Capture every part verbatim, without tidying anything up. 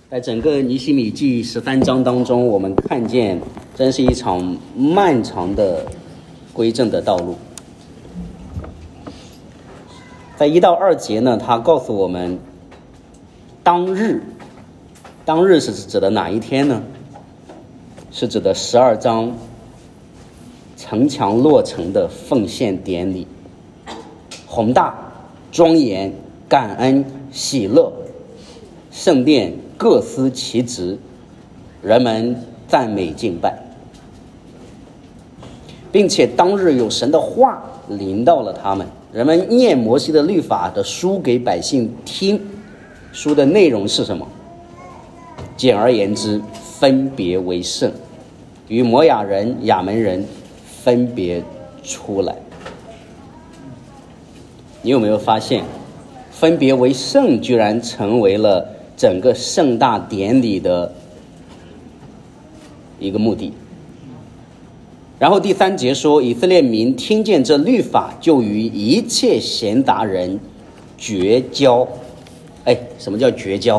在整个尼希米记十三章当中，我们看见真是一场漫长的归正的道路。在一到二节呢，他告诉我们当日，当日是指的哪一天呢？是指的十二章城墙落成的奉献典礼，宏大、庄严、感恩、喜乐，圣殿各司其职，人们赞美敬拜，并且当日有神的话临到了他们，人们念摩西的律法的书给百姓听。书的内容是什么？简而言之，分别为圣，与摩亚人、亚门人分别出来。你有没有发现，分别为圣居然成为了整个盛大典礼的一个目的？然后第三节说，以色列民听见这律法，就与一切闲杂人绝交。哎，什么叫绝交？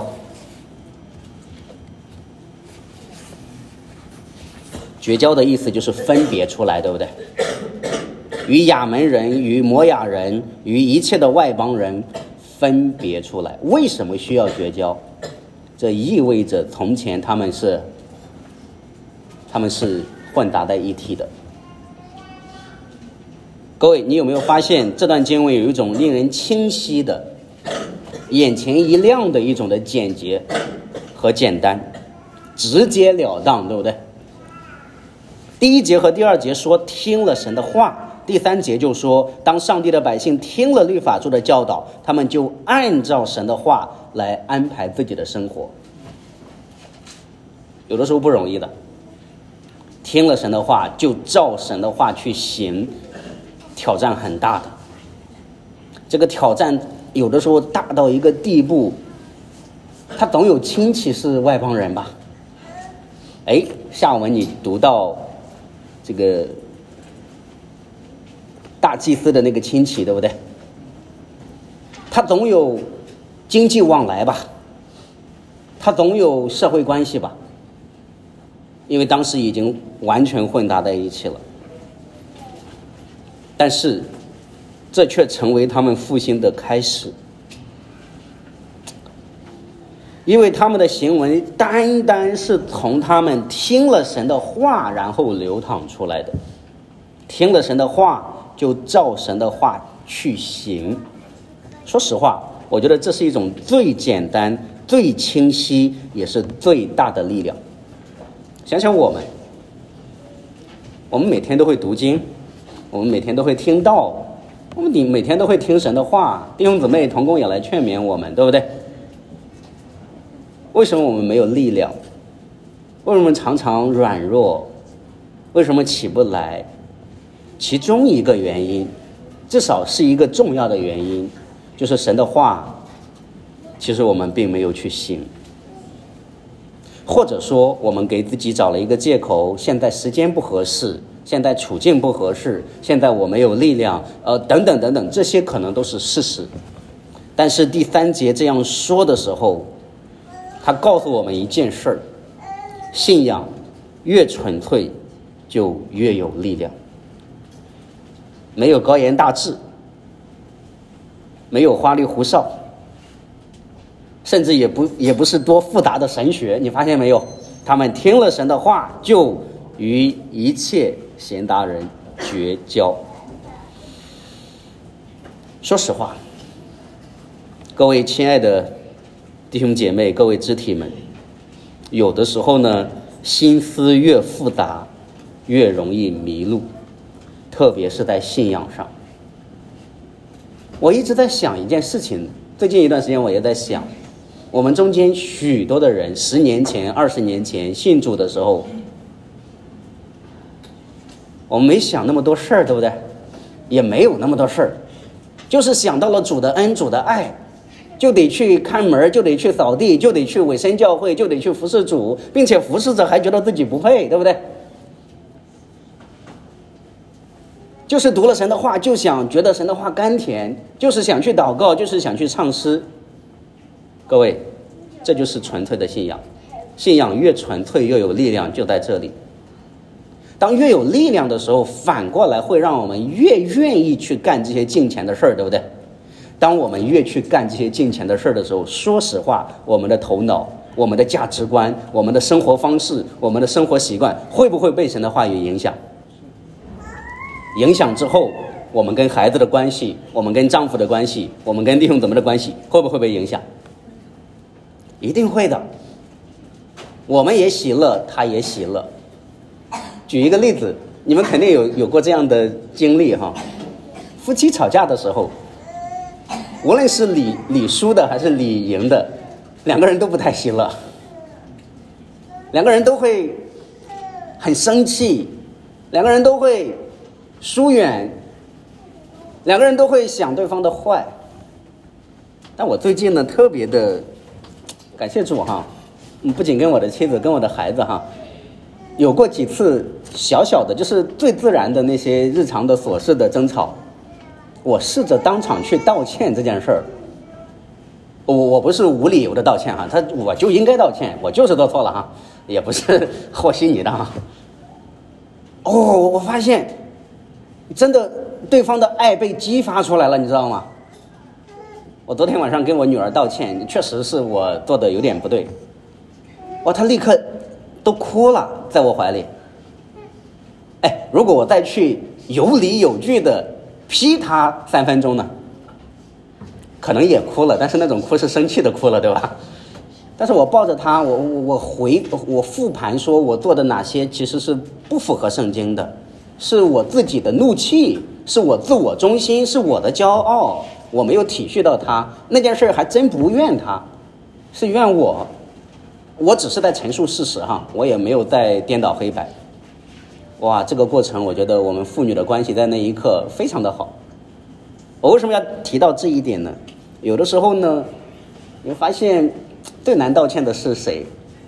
绝交的意思就是分别出来，对不对？与亚门人、与摩亚人、与一切的外邦人分别出来。为什么需要绝交？这意味着从前他们是他们是混杂在一起的。各位，你有没有发现这段经文有一种令人清晰的、眼前一亮的一种的简洁和简单，直截了当，对不对？第一节和第二节说听了神的话，第三节就说当上帝的百姓听了律法主的教导，他们就按照神的话来安排自己的生活。有的时候不容易的，听了神的话就照神的话去行，挑战很大的。这个挑战有的时候大到一个地步，他总有亲戚是外邦人吧？哎，下文你读到这个大祭司的那个亲戚，对不对？他总有经济往来吧，他总有社会关系吧，因为当时已经完全混杂在一起了。但是这却成为他们复兴的开始，因为他们的行为单单是从他们听了神的话然后流淌出来的，听了神的话就照神的话去行。说实话，我觉得这是一种最简单、最清晰也是最大的力量。想想我们我们每天都会读经，我们每天都会听道，我们每天都会听神的话，弟兄姊妹同工也来劝勉我们，对不对？为什么我们没有力量？为什么常常软弱？为什么起不来？其中一个原因，至少是一个重要的原因，就是神的话其实我们并没有去行，或者说我们给自己找了一个借口，现在时间不合适，现在处境不合适，现在我没有力量，呃，等等等等，这些可能都是事实。但是第三节这样说的时候，他告诉我们一件事儿：信仰越纯粹，就越有力量。没有高言大志，没有花里胡哨，甚至也不也不是多复杂的神学。你发现没有？他们听了神的话，就与一切闲杂人绝交。说实话，各位亲爱的弟兄姐妹，各位肢体们，有的时候呢，心思越复杂越容易迷路，特别是在信仰上。我一直在想一件事情，最近一段时间我也在想，我们中间许多的人十年前二十年前信主的时候，我们没想那么多事儿，对不对？也没有那么多事儿，就是想到了主的恩主的爱，就得去看门，就得去扫地，就得去委身教会，就得去服侍主，并且服侍着还觉得自己不配，对不对？就是读了神的话就想觉得神的话甘甜，就是想去祷告，就是想去唱诗。各位， 这就是纯粹的信仰。信仰越纯粹越有力量，就在这里。当越有力量的时候，反过来会让我们越愿意去干这些金钱的事儿，对不对？当我们越去干这些金钱的事儿的时候，说实话，我们的头脑、我们的价值观、我们的生活方式、我们的生活习惯，会不会被神的话语影响？影响之后，我们跟孩子的关系，我们跟丈夫的关系，我们跟弟兄姊妹的关系，会不会被影响？一定会的。我们也喜乐，他也喜乐。举一个例子，你们肯定有有过这样的经历哈。夫妻吵架的时候，无论是理理输的还是理赢的，两个人都不太喜乐，两个人都会很生气，两个人都会疏远，两个人都会想对方的坏。但我最近呢，特别的感谢主哈，不仅跟我的妻子，跟我的孩子哈，有过几次小小的，就是最自然的那些日常的琐事的争吵，我试着当场去道歉这件事儿。我我不是无理由的道歉哈，他我就应该道歉，我就是做错了哈，也不是和稀泥的哈。哦，我发现真的对方的爱被激发出来了，你知道吗？我昨天晚上跟我女儿道歉，确实是我做的有点不对。哇，她立刻都哭了，在我怀里。哎，如果我再去有理有据的批她三分钟呢，可能也哭了，但是那种哭是生气的哭了，对吧？但是我抱着她，我我回我复盘说我做的哪些其实是不符合圣经的，是我自己的怒气，是我自我中心，是我的骄傲，我没有体恤到她那件事，还真不怨她，是怨我。我只是在陈述事实哈，我也没有在颠倒黑白。哇，这个过程我觉得我们父女的关系在那一刻非常的好。我为什么要提到这一点呢？有的时候呢，你会发现最难道歉的是谁？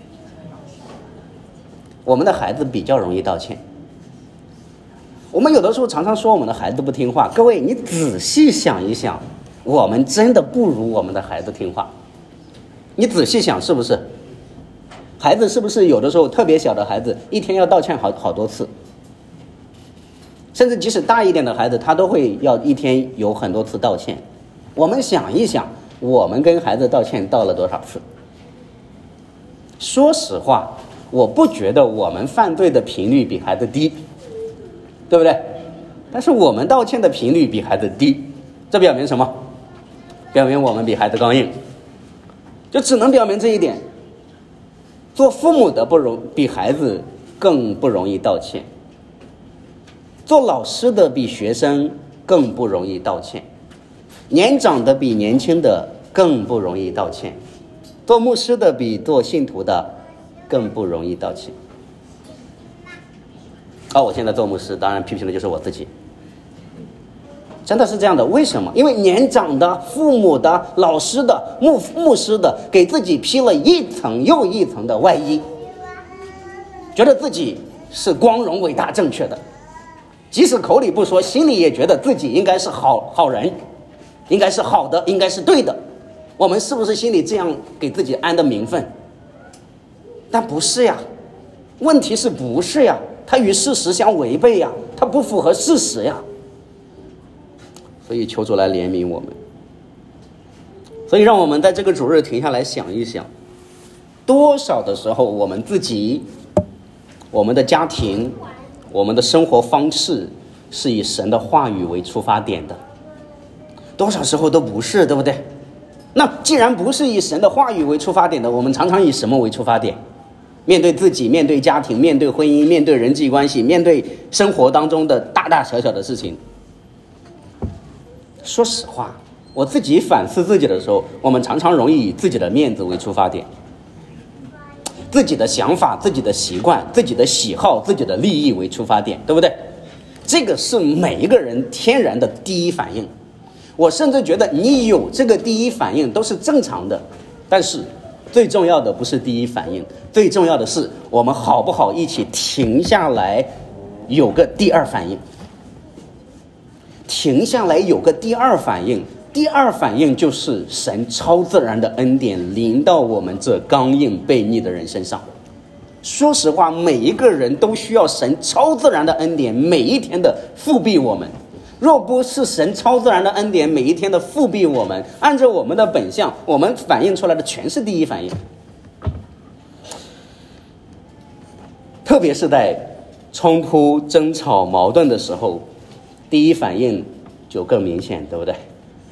我们的孩子比较容易道歉。我们有的时候常常说我们的孩子不听话，各位你仔细想一想，我们真的不如我们的孩子听话。你仔细想是不是？孩子是不是有的时候特别小的孩子一天要道歉好好多次，甚至即使大一点的孩子他都会要一天有很多次道歉。我们想一想，我们跟孩子道歉道了多少次？说实话，我不觉得我们犯罪的频率比孩子低，对不对？但是我们道歉的频率比孩子低，这表明什么？表明我们比孩子刚硬，就只能表明这一点。做父母的不容比孩子更不容易道歉，做老师的比学生更不容易道歉，年长的比年轻的更不容易道歉，做牧师的比做信徒的更不容易道歉。哦，我现在做牧师，当然批评的就是我自己。真的是这样的，为什么？因为年长的、父母的、老师的、牧牧师的，给自己披了一层又一层的外衣，觉得自己是光荣、伟大、正确的，即使口里不说，心里也觉得自己应该是好好人，应该是好的，应该是对的。我们是不是心里这样给自己安的名分？但不是呀，问题是不是呀？它与事实相违背呀，它不符合事实呀。所以求主来怜悯我们。所以让我们在这个主日停下来想一想，多少的时候我们自己、我们的家庭、我们的生活方式是以神的话语为出发点的，多少时候都不是，对不对？那既然不是以神的话语为出发点的，我们常常以什么为出发点？面对自己，面对家庭，面对婚姻，面对人际关系，面对生活当中的大大小小的事情。说实话，我自己反思自己的时候，我们常常容易以自己的面子为出发点，自己的想法、自己的习惯、自己的喜好、自己的利益为出发点，对不对？这个是每一个人天然的第一反应。我甚至觉得你有这个第一反应都是正常的，但是最重要的不是第一反应，最重要的是我们好不好一起停下来，有个第二反应。停下来有个第二反应， 第二反应就是神超自然的恩典临到我们这刚硬悖逆的人身上。说实话，每一个人都需要神超自然的恩典每一天的复庇我们。若不是神超自然的恩典每一天的复庇我们，按照我们的本相，我们反映出来的全是第一反应。特别是在冲突、争吵、矛盾的时候，第一反应就更明显，对不对？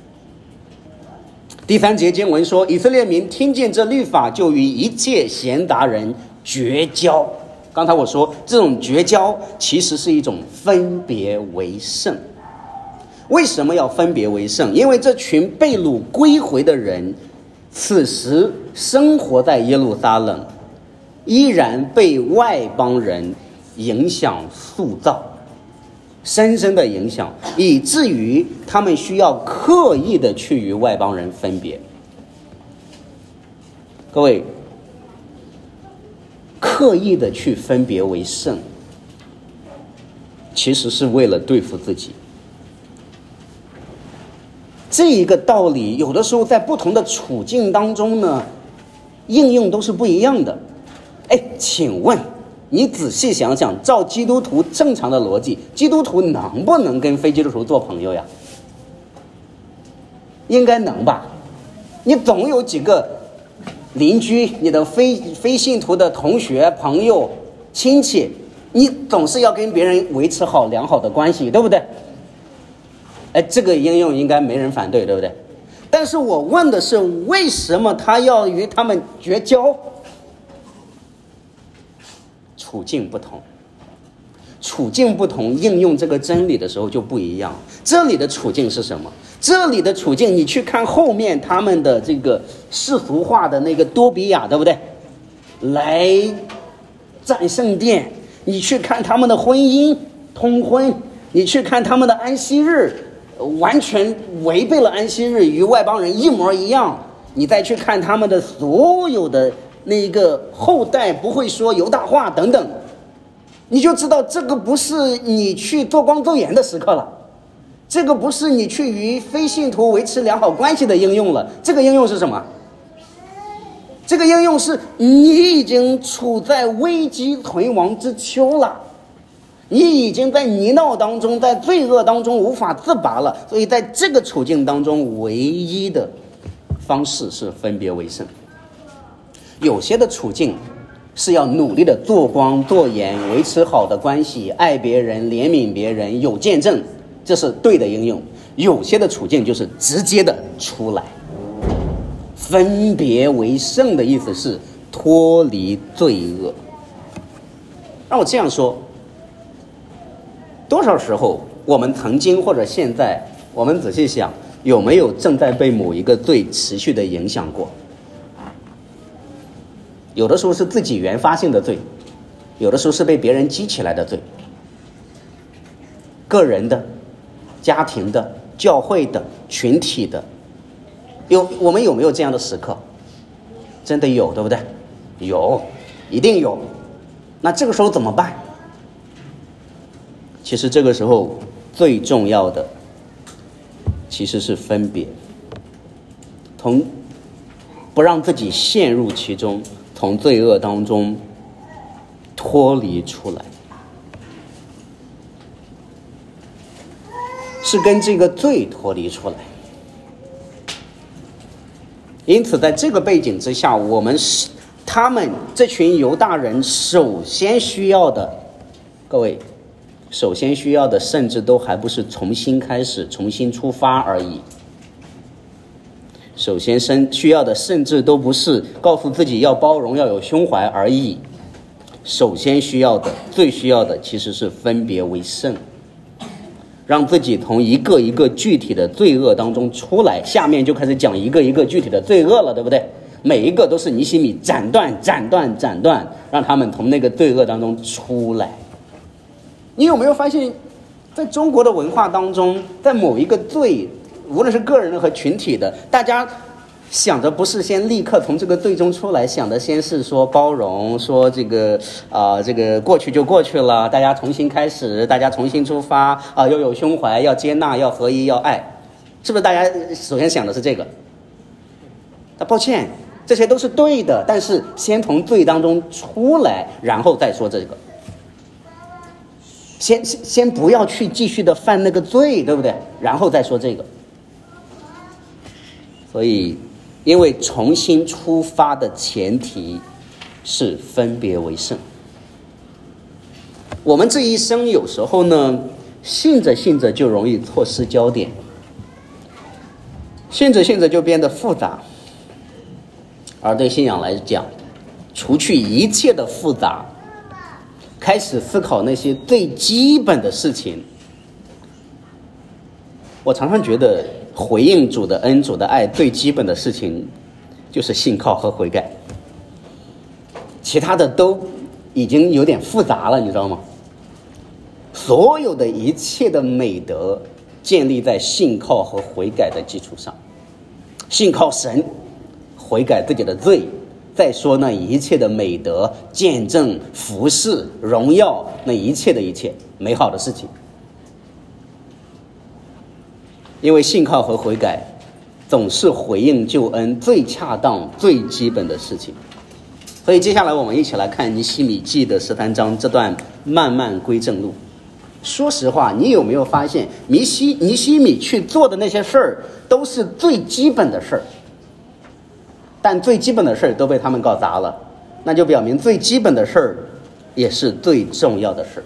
第三节经文说，以色列民听见这律法，就与一切贤达人绝交。刚才我说，这种绝交其实是一种分别为圣。为什么要分别为圣？因为这群被掳归回的人，此时生活在耶路撒冷，依然被外邦人影响塑造，深深的影响，以至于他们需要刻意的去与外邦人分别。各位，刻意的去分别为圣，其实是为了对付自己。这一个道理有的时候在不同的处境当中呢，应用都是不一样的。哎，请问你仔细想想，照基督徒正常的逻辑，基督徒能不能跟非基督徒做朋友呀？应该能吧。你总有几个邻居，你的非非信徒的同学、朋友、亲戚，你总是要跟别人维持好良好的关系，对不对？哎，这个应用应该没人反对，对不对？但是我问的是，为什么他要与他们绝交？处境不同，处境不同，应用这个真理的时候就不一样。这里的处境是什么？这里的处境，你去看后面他们的这个世俗化的那个多比亚，对不对？来占圣殿，你去看他们的婚姻通婚，你去看他们的安息日，完全违背了安息日，与外邦人一模一样。你再去看他们的所有的那个后代不会说犹大话等等，你就知道这个不是你去做光做盐的时刻了，这个不是你去与非信徒维持良好关系的应用了。这个应用是什么？这个应用是你已经处在危机存亡之秋了，你已经在泥淖当中，在罪恶当中无法自拔了。所以在这个处境当中，唯一的方式是分别为圣。有些的处境是要努力的做光做盐，维持好的关系，爱别人，怜悯别人，有见证，这是对的应用。有些的处境就是直接的出来。分别为圣的意思是脱离罪恶。让我这样说，多少时候我们曾经或者现在，我们仔细想，有没有正在被某一个罪持续的影响过？有的时候是自己原发性的罪，有的时候是被别人激起来的罪，个人的、家庭的、教会的、群体的，有我们有没有这样的时刻？真的有，对不对？有，一定有。那这个时候怎么办？其实这个时候最重要的其实是分别，从不让自己陷入其中，从罪恶当中脱离出来，是跟这个罪脱离出来。因此在这个背景之下，我们是他们这群犹大人首先需要的，各位首先需要的甚至都还不是重新开始重新出发而已，首先需要的甚至都不是告诉自己要包容要有胸怀而已，首先需要的最需要的其实是分别为圣，让自己从一个一个具体的罪恶当中出来。下面就开始讲一个一个具体的罪恶了，对不对？每一个都是尼希米斩断斩断斩断，让他们从那个罪恶当中出来。你有没有发现，在中国的文化当中，在某一个罪，无论是个人的和群体的，大家想着不是先立刻从这个罪中出来，想的先是说包容，说这个啊、呃，这个过去就过去了，大家重新开始，大家重新出发啊、呃，要有胸怀，要接纳，要合一，要爱。 是不是大家首先想的是这个？那抱歉，这些都是对的，但是先从罪当中出来，然后再说这个。先先不要去继续的犯那个罪，对不对？然后再说这个。所以，因为重新出发的前提是分别为圣。我们这一生有时候呢，信着信着就容易错失焦点，信着信着就变得复杂。而对信仰来讲，除去一切的复杂，开始思考那些最基本的事情。我常常觉得回应主的恩、主的爱最基本的事情就是信靠和悔改，其他的都已经有点复杂了，你知道吗？所有的一切的美德建立在信靠和悔改的基础上，信靠神，悔改自己的罪，再说那一切的美德、见证、服侍、荣耀，那一切的一切美好的事情。因为信靠和悔改总是回应救恩最恰当、最基本的事情。所以接下来我们一起来看尼希米记的十三章这段慢慢归正路。说实话，你有没有发现尼希尼希米去做的那些事儿都是最基本的事儿，但最基本的事儿都被他们搞砸了，那就表明最基本的事儿也是最重要的事儿。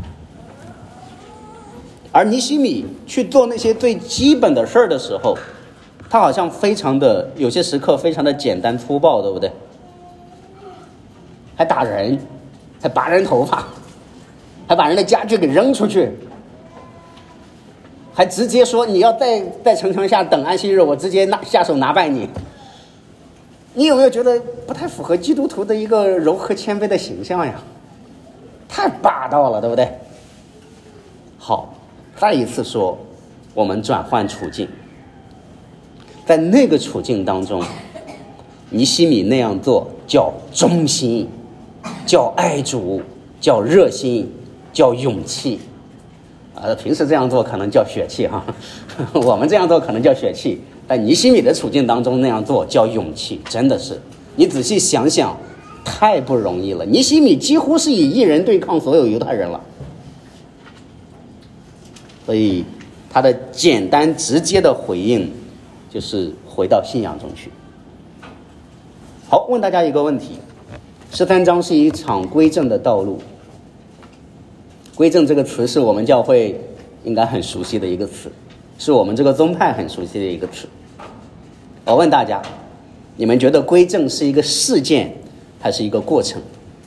而尼希米去做那些最基本的事儿的时候，他好像非常的有些时刻非常的简单粗暴，对不对？还打人，还拔人头发，还把人的家具给扔出去，还直接说你要在在城墙下等安息日，我直接拿下手拿败你。你有没有觉得不太符合基督徒的一个柔和谦卑的形象呀？太霸道了，对不对？好，再一次说，我们转换处境，在那个处境当中，尼希米那样做叫忠心，叫爱主，叫热心，叫勇气。呃，平时这样做可能叫血气哈，我们这样做可能叫血气，但尼希米的处境当中那样做叫勇气，真的是，你仔细想想，太不容易了。尼希米几乎是以一人对抗所有犹太人了，所以他的简单直接的回应就是回到信仰中去。好，问大家一个问题，十三章是一场归正的道路。归正这个词是我们教会应该很熟悉的一个词，是我们这个宗派很熟悉的一个词。我问大家，你们觉得归正是一个事件还是一个过程？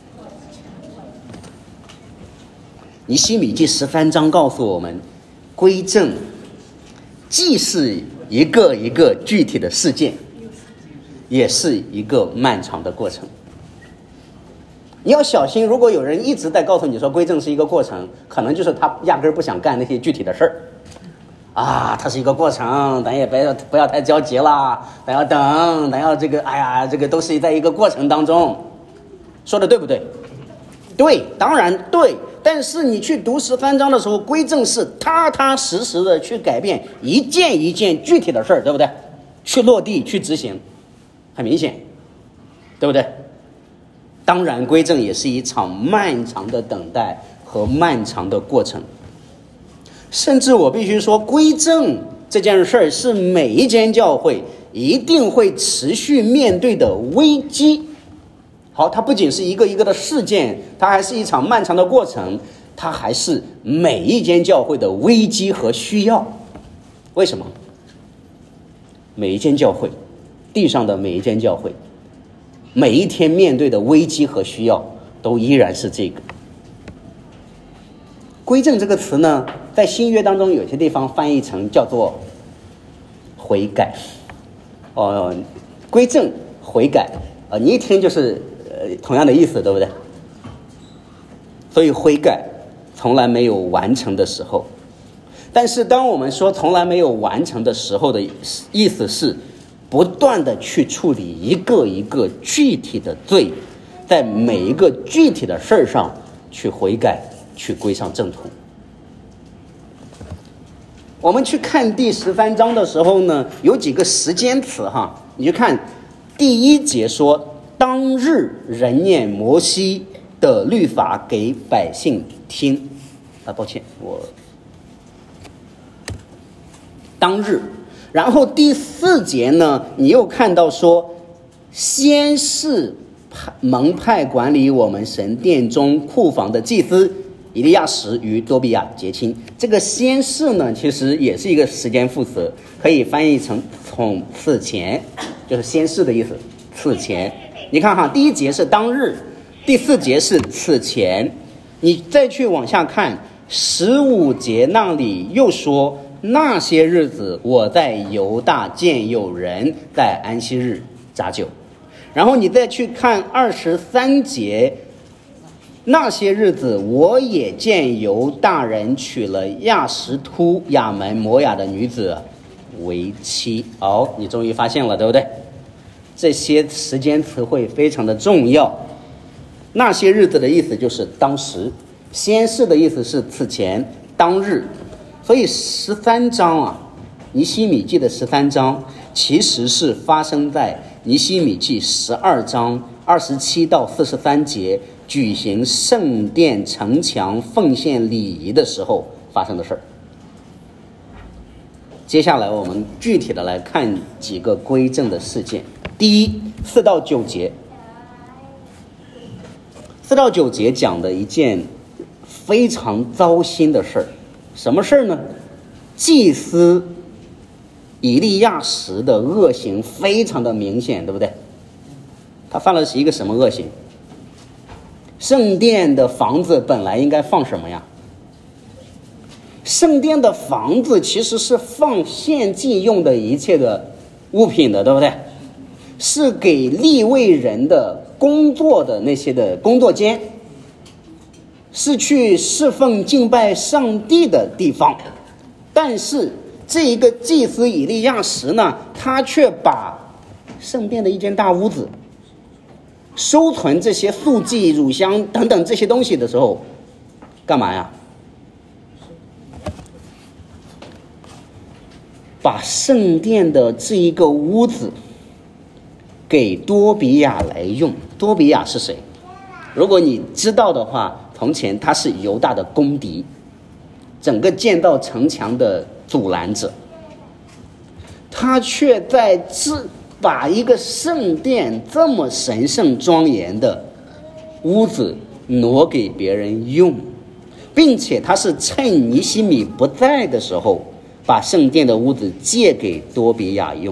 尼希米记十三章告诉我们，归正既是一个一个具体的事件，也是一个漫长的过程。你要小心，如果有人一直在告诉你说归正是一个过程，可能就是他压根儿不想干那些具体的事儿啊，它是一个过程，咱也不要不要太着急啦，咱要等，咱要这个，哎呀，这个都是在一个过程当中。说的对不对？对，当然对。但是你去读十三章的时候，归正是踏踏实实的去改变一件一件具体的事儿，对不对？去落地去执行，很明显，对不对？当然归正也是一场漫长的等待和漫长的过程，甚至我必须说，归正这件事儿是每一间教会一定会持续面对的危机。好，它不仅是一个一个的事件，它还是一场漫长的过程，它还是每一间教会的危机和需要。为什么？每一间教会，地上的每一间教会，每一天面对的危机和需要都依然是这个。归正这个词呢，在新约当中有些地方翻译成叫做悔改。哦，归正悔改啊、呃，你一听就是呃同样的意思，对不对？所以悔改从来没有完成的时候。但是当我们说从来没有完成的时候的意思是不断的去处理一个一个具体的罪，在每一个具体的事儿上去悔改，去归上正途。 我们去看第十三章的时候呢，有几个时间词哈，你去看第一节说，当日人念摩西的律法给百姓听。啊，抱歉，我当日。然后第四节呢，你又看到说，先是蒙派管理我们神殿中库房的祭司以利亚时与多比亚结亲。这个先是呢，其实也是一个时间副词，可以翻译成从此前，就是先是的意思。此前，你看哈，第一节是当日，第四节是此前，你再去往下看，十五节那里又说，那些日子我在犹大见有人在安息日扎酒。然后你再去看二十三节，那些日子我也见犹大人娶了亚实突亚门摩亚的女子为妻。哦，你终于发现了，对不对？这些时间词汇非常的重要。那些日子的意思就是当时，先是的意思是此前，当日。所以十三章啊，尼希米记的十三章其实是发生在尼希米记十二章二十七到四十三节举行圣殿城墙奉献礼仪的时候发生的事儿。接下来我们具体的来看几个归正的事件。第一，四到九节，四到九节讲的一件非常糟心的事儿。什么事儿呢？祭司以利亚时的恶行非常的明显，对不对？他犯了是一个什么恶行？圣殿的房子本来应该放什么呀？圣殿的房子其实是放献祭用的一切的物品的，对不对？是给利未人的工作的那些的工作间，是去侍奉敬拜上帝的地方。但是这一个祭司以利亚时呢，他却把圣殿的一间大屋子收存这些素祭、乳香等等这些东西的时候，干嘛呀？把圣殿的这一个屋子给多比亚来用。多比亚是谁？如果你知道的话，从前他是犹大的公敌，整个建造城墙的阻拦者。他却在这把一个圣殿这么神圣庄严的屋子挪给别人用，并且他是趁尼希米不在的时候把圣殿的屋子借给多比亚用。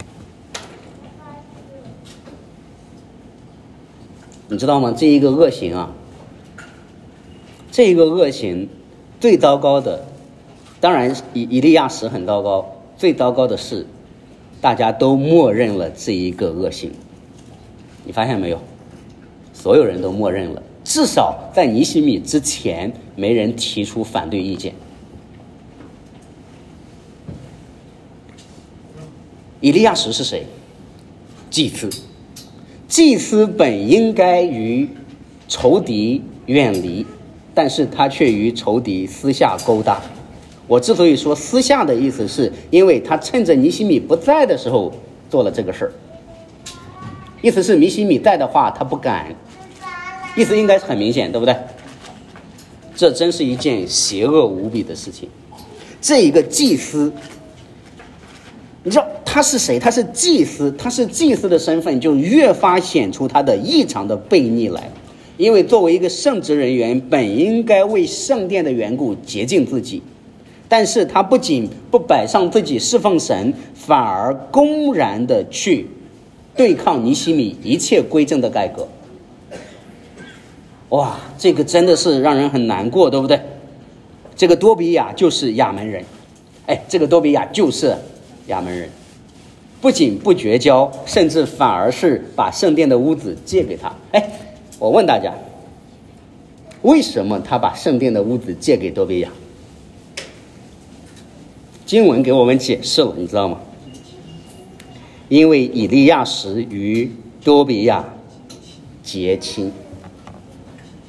你知道吗？这一个恶行啊，这一个恶行最糟糕的，当然以以利亚时很糟糕，最糟糕的是大家都默认了这一个恶行。你发现没有？所有人都默认了，至少在尼希米之前没人提出反对意见。以利亚时是谁？祭司。祭司本应该与仇敌远离，但是他却与仇敌私下勾搭。我之所以说私下的意思，是因为他趁着尼希米不在的时候做了这个事儿。意思是尼希米在的话他不敢，意思应该是很明显，对不对？这真是一件邪恶无比的事情。这一个祭司，你知道他是谁？他是祭司，他是祭司的身份就越发显出他的异常的悖逆来。因为作为一个圣职人员，本应该为圣殿的缘故洁净自己，但是他不仅不摆上自己侍奉神，反而公然的去对抗尼希米一切归正的改革。哇，这个真的是让人很难过，对不对？这个多比亚就是亚门人，哎，这个多比亚就是亚门人，不仅不绝交，甚至反而是把圣殿的屋子借给他。哎，我问大家，为什么他把圣殿的屋子借给多比亚？经文给我们解释了，你知道吗？因为以利亚时与多比亚结亲，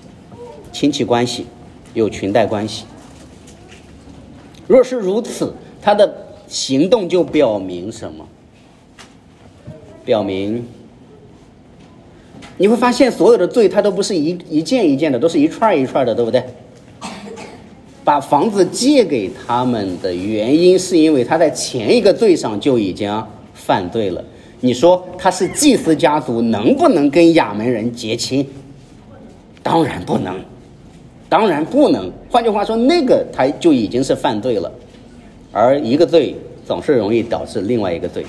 亲戚关系，有裙带关系。若是如此， 他的行动就表明什么？表明你会发现所有的罪它都不是一一件一件的，都是一串一串的，对不对？把房子借给他们的原因是因为他在前一个罪上就已经犯罪了。你说他是祭司家族，能不能跟亚门人结亲？当然不能，当然不能。换句话说，那个他就已经是犯罪了，而一个罪总是容易导致另外一个罪，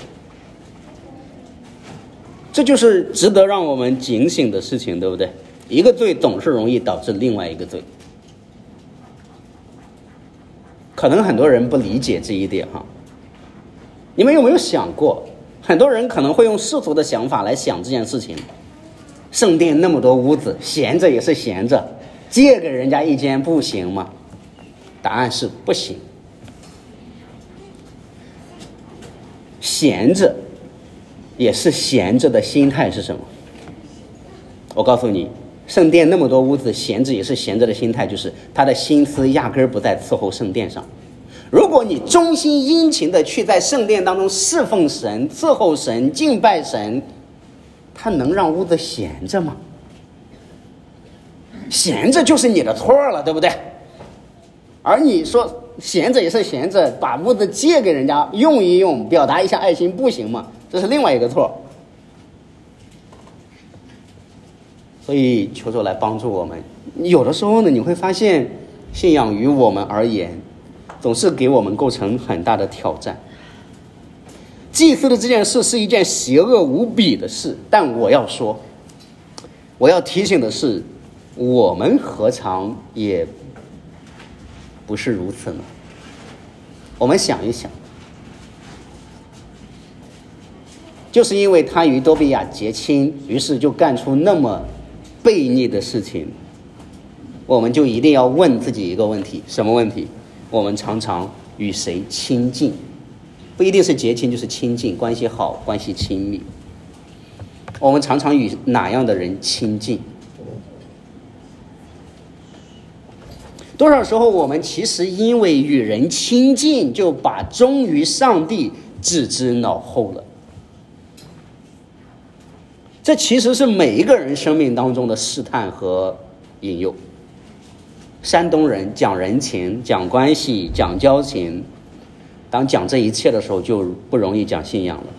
这就是值得让我们警醒的事情，对不对？一个罪总是容易导致另外一个罪。可能很多人不理解这一点哈，你们有没有想过，很多人可能会用世俗的想法来想这件事情，圣殿那么多屋子，闲着也是闲着，借给人家一间不行吗？答案是不行。闲着也是闲着的心态是什么？我告诉你，圣殿那么多屋子，闲着也是闲着的心态，就是他的心思压根儿不在伺候圣殿上。如果你忠心殷勤的去在圣殿当中侍奉神、伺候神、敬拜神，他能让屋子闲着吗？闲着就是你的错了，对不对？而你说闲着也是闲着，把屋子借给人家用一用，表达一下爱心，不行吗？这是另外一个错。所以求主来帮助我们。有的时候呢，你会发现信仰于我们而言总是给我们构成很大的挑战。祭司的这件事是一件邪恶无比的事，但我要说，我要提醒的是，我们何尝也不是如此呢？我们想一想，就是因为他与多比亚结亲，于是就干出那么悖逆的事情，我们就一定要问自己一个问题，什么问题？我们常常与谁亲近？不一定是结亲，就是亲近，关系好，关系亲密。我们常常与哪样的人亲近？多少时候我们其实因为与人亲近，就把忠于上帝置之脑后了。这其实是每一个人生命当中的试探和引诱。山东人讲人情、讲关系、讲交情，当讲这一切的时候，就不容易讲信仰了。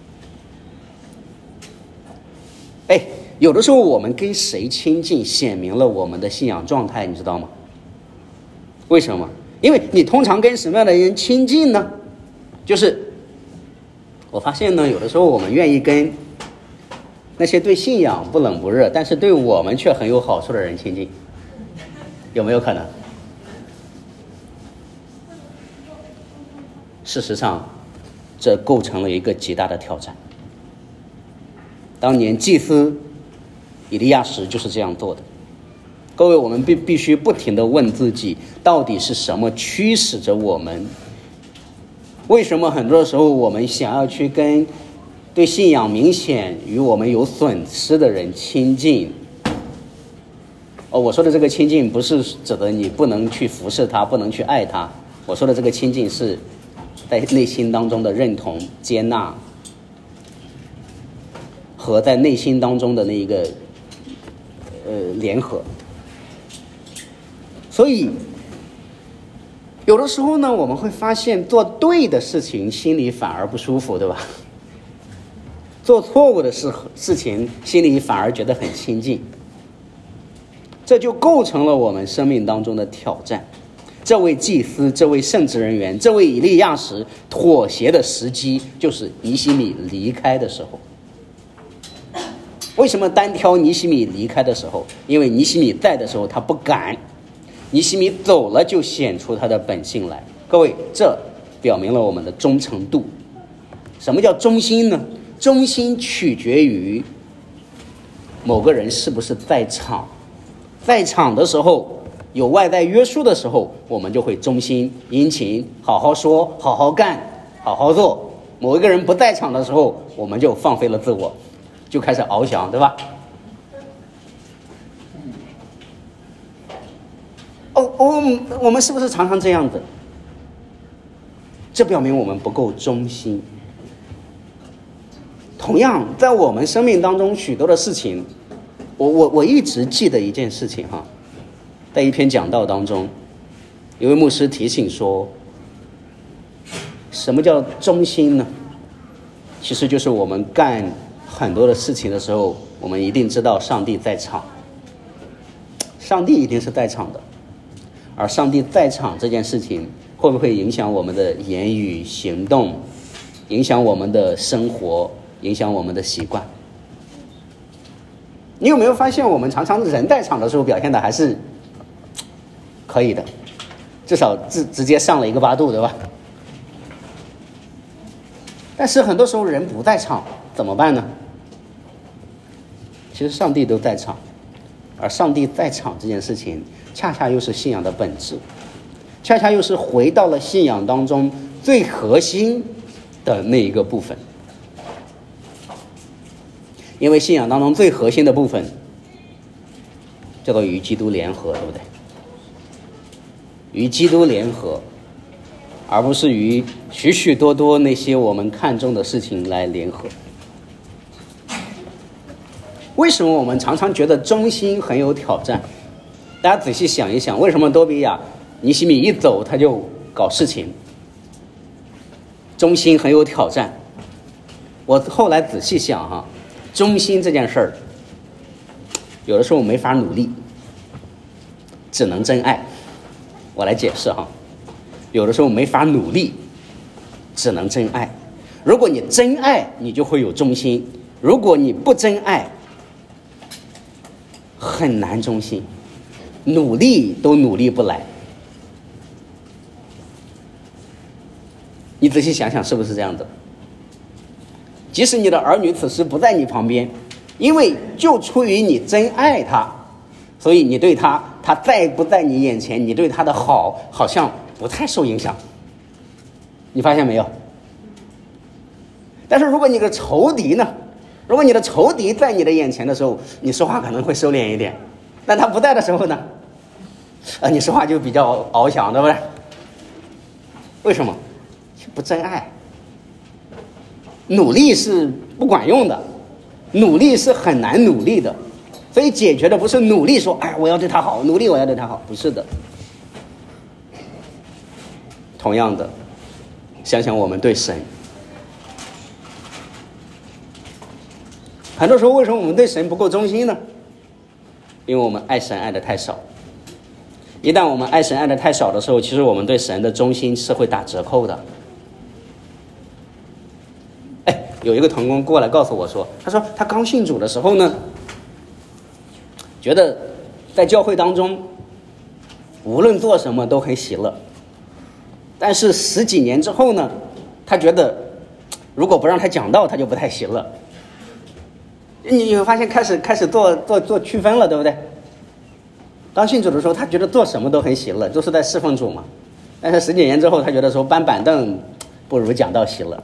哎，有的时候我们跟谁亲近，显明了我们的信仰状态，你知道吗？为什么？因为你通常跟什么样的人亲近呢？就是我发现呢，有的时候我们愿意跟那些对信仰不冷不热，但是对我们却很有好处的人亲近，有没有可能？事实上，这构成了一个极大的挑战。当年祭司以利亚时就是这样做的。各位，我们必必须不停地问自己，到底是什么驱使着我们？为什么很多时候我们想要去跟对信仰明显与我们有损失的人亲近？哦，我说的这个亲近不是指的你不能去服侍他，不能去爱他。我说的这个亲近是在内心当中的认同、接纳，和在内心当中的那一个呃联合。所以有的时候呢，我们会发现做对的事情心里反而不舒服，对吧？做错误的事事情心里反而觉得很亲近，这就构成了我们生命当中的挑战。这位祭司，这位圣职人员，这位以利亚时妥协的时机，就是尼希米离开的时候。为什么单挑尼希米离开的时候？因为尼希米在的时候他不敢，尼希米走了就显出他的本性来。各位，这表明了我们的忠诚度。什么叫忠心呢？忠心取决于某个人是不是在场。在场的时候，有外在约束的时候，我们就会忠心殷勤，好好说，好好干，好好做。某一个人不在场的时候，我们就放飞了自我，就开始翱翔，对吧？哦哦，我们是不是常常这样子？ 这表明我们不够忠心。同样，在我们生命当中许多的事情，我我我一直记得一件事情哈，在一篇讲道当中，有位牧师提醒说，什么叫忠心呢？其实就是我们干很多的事情的时候，我们一定知道上帝在场，上帝一定是在场的，而上帝在场这件事情会不会影响我们的言语行动，影响我们的生活，影响我们的习惯？你有没有发现我们常常人在场的时候表现的还是可以的，至少直直接上了一个八度，对吧？但是很多时候人不在场怎么办呢？其实上帝都在场，而上帝在场这件事情恰恰又是信仰的本质，恰恰又是回到了信仰当中最核心的那一个部分。因为信仰当中最核心的部分叫做与基督联合，对不对？与基督联合，而不是与许许多多那些我们看重的事情来联合。为什么我们常常觉得忠心很有挑战？大家仔细想一想，为什么多比亚尼西米一走他就搞事情？忠心很有挑战。我后来仔细想哈，忠心这件事儿，有的时候没法努力，只能真爱。我来解释哈，有的时候没法努力，只能真爱。如果你真爱，你就会有忠心；如果你不真爱，很难忠心，努力都努力不来。你仔细想想，是不是这样的？即使你的儿女此时不在你旁边，因为就出于你真爱他，所以你对他，他在不在你眼前，你对他的好好像不太受影响。你发现没有？但是如果你的仇敌呢？如果你的仇敌在你的眼前的时候，你说话可能会收敛一点，但他不在的时候呢，呃，你说话就比较翱翔，对不对？为什么？不真爱。努力是不管用的，努力是很难努力的，所以解决的不是努力说，哎，我要对他好，努力我要对他好，不是的。同样的，想想我们对神，很多时候为什么我们对神不够忠心呢？因为我们爱神爱的太少。一旦我们爱神爱的太少的时候，其实我们对神的忠心是会打折扣的。哎，有一个同工过来告诉我说，他说他刚信主的时候呢，觉得在教会当中无论做什么都很喜乐，但是十几年之后呢，他觉得如果不让他讲道，他就不太喜乐。你会发现开始开始做做做区分了，对不对？刚信主的时候，他觉得做什么都很喜乐，都是在侍奉主嘛。但是十几年之后，他觉得说搬板凳不如讲道喜乐。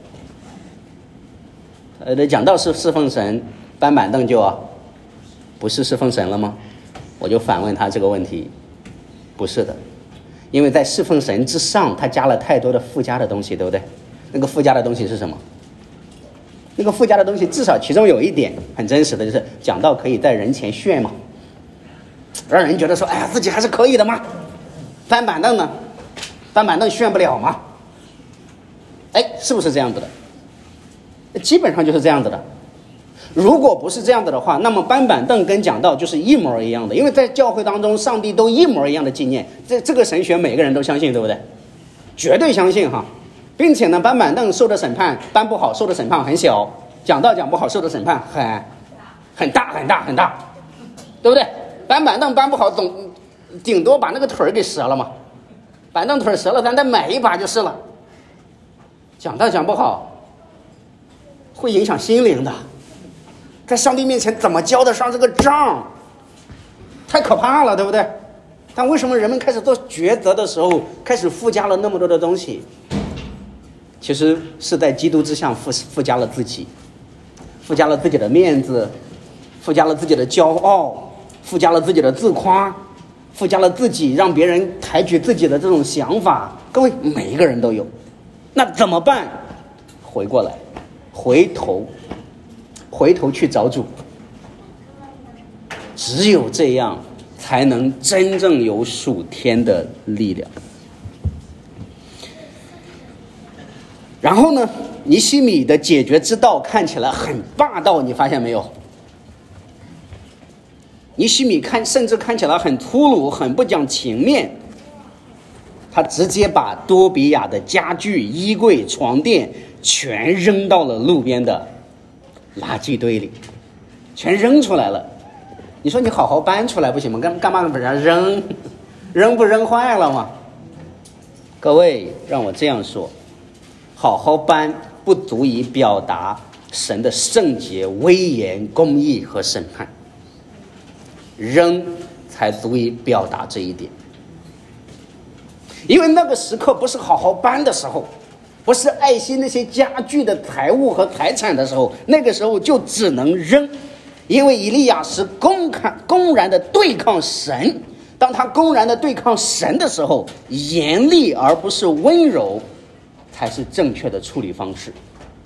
呃，讲道是侍奉神，搬板凳就啊不是侍奉神了吗？我就反问他这个问题，不是的，因为在侍奉神之上，他加了太多的附加的东西，对不对？那个附加的东西是什么？那个附加的东西，至少其中有一点很真实的，就是讲道可以在人前炫嘛，让人觉得说，哎呀，自己还是可以的嘛。搬板凳呢，搬板凳炫不了嘛。哎，是不是这样子的？基本上就是这样子的。如果不是这样子的话，那么搬板凳跟讲道就是一模一样的，因为在教会当中，上帝都一模一样的纪念，这这个神学每个人都相信，对不对？绝对相信哈。并且呢，搬板凳受的审判搬不好受的审判很小，讲道讲不好受的审判很很大很大很大，对不对？搬板凳搬不好总顶多把那个腿给折了嘛，板凳腿折了咱再买一把就是了。讲道讲不好会影响心灵的，在上帝面前怎么交得上这个账？太可怕了，对不对？但为什么人们开始做抉择的时候开始附加了那么多的东西？其实是在基督之上附附加了自己，附加了自己的面子，附加了自己的骄傲，附加了自己的自夸，附加了自己让别人抬举自己的这种想法。各位，每一个人都有， 那怎么办？回过来，回头，回头去找主。只有这样，才能真正有属天的力量。然后呢，尼希米的解决之道看起来很霸道，你发现没有？尼希米看甚至看起来很粗鲁，很不讲情面。他直接把多比亚的家具、衣柜、床垫全扔到了路边的垃圾堆里，全扔出来了。你说你好好搬出来不行吗？干干嘛把它扔？扔不扔坏了吗？各位，让我这样说，好好搬不足以表达神的圣洁、威严、公义和审判，扔才足以表达这一点。因为那个时刻不是好好搬的时候，不是爱惜那些家具的财物和财产的时候，那个时候就只能扔。因为以利亚是公开公然的对抗神，当他公然的对抗神的时候，严厉而不是温柔才是正确的处理方式。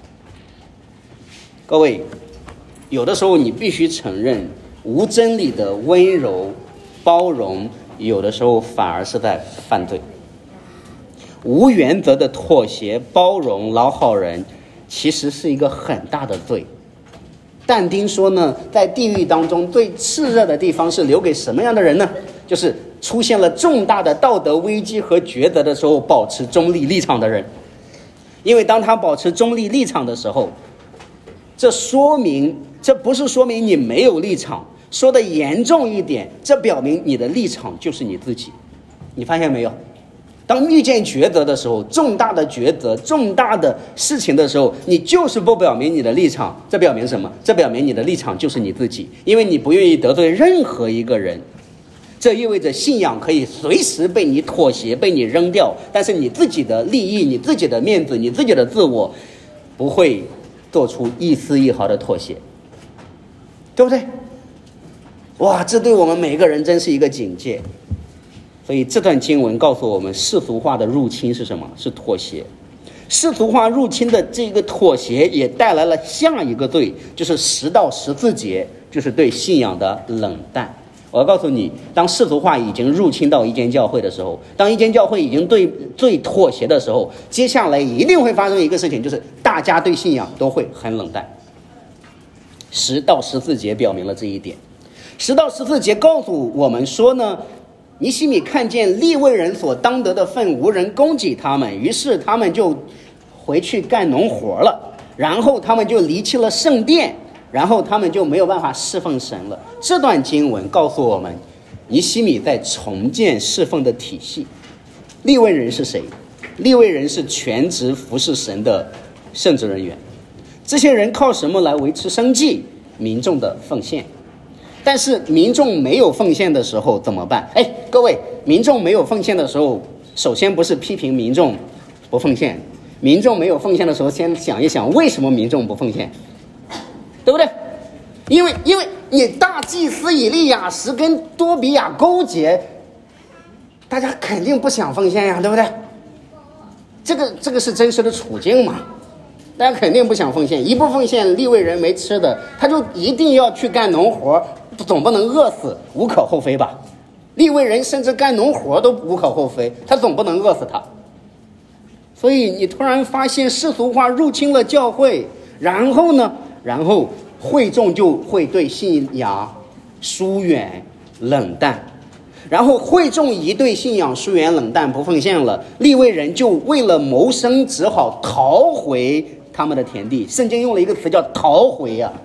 各位，有的时候你必须承认，无真理的温柔包容有的时候反而是在犯罪，无原则的妥协包容老好人其实是一个很大的罪。但丁说呢，在地狱当中最炽热的地方是留给什么样的人呢？就是出现了重大的道德危机和抉择的时候保持中立立场的人。因为当他保持中立立场的时候，这说明这不是说明你没有立场，说的严重一点，这表明你的立场就是你自己。你发现没有？当遇见抉择的时候，重大的抉择、重大的事情的时候，你就是不表明你的立场，这表明什么？这表明你的立场就是你自己，因为你不愿意得罪任何一个人。这意味着信仰可以随时被你妥协、被你扔掉，但是你自己的利益、你自己的面子、你自己的自我，不会做出一丝一毫的妥协，对不对？哇，这对我们每个人真是一个警戒。所以这段经文告诉我们，世俗化的入侵是什么？是妥协。世俗化入侵的这个妥协也带来了下一个罪，就是十到十四节，就是对信仰的冷淡。我要告诉你，当世俗化已经入侵到一间教会的时候，当一间教会已经对最妥协的时候，接下来一定会发生一个事情，就是大家对信仰都会很冷淡。十到十四节表明了这一点。十到十四节告诉我们说呢，尼希米看见利未人所当得的份无人供给他们，于是他们就回去干农活了，然后他们就离弃了圣殿，然后他们就没有办法侍奉神了。这段经文告诉我们，尼希米在重建侍奉的体系。利未人是谁？利未人是全职服侍神的圣职人员，这些人靠什么来维持生计？民众的奉献。但是民众没有奉献的时候怎么办？哎，各位，民众没有奉献的时候，首先不是批评民众不奉献，民众没有奉献的时候，先想一想为什么民众不奉献，对不对？因为因为你大祭司以利亚实跟多比亚勾结，大家肯定不想奉献呀，对不对？这个这个是真实的处境嘛。大家肯定不想奉献，一不奉献，利未人没吃的，他就一定要去干农活，总不能饿死，无可厚非吧？利未人甚至干农活都无可厚非，他总不能饿死他。所以你突然发现世俗化入侵了教会，然后呢，然后会众就会对信仰疏远冷淡，然后会众一对信仰疏远冷淡不奉献了，利未人就为了谋生只好逃回他们的田地。圣经用了一个词叫逃回啊。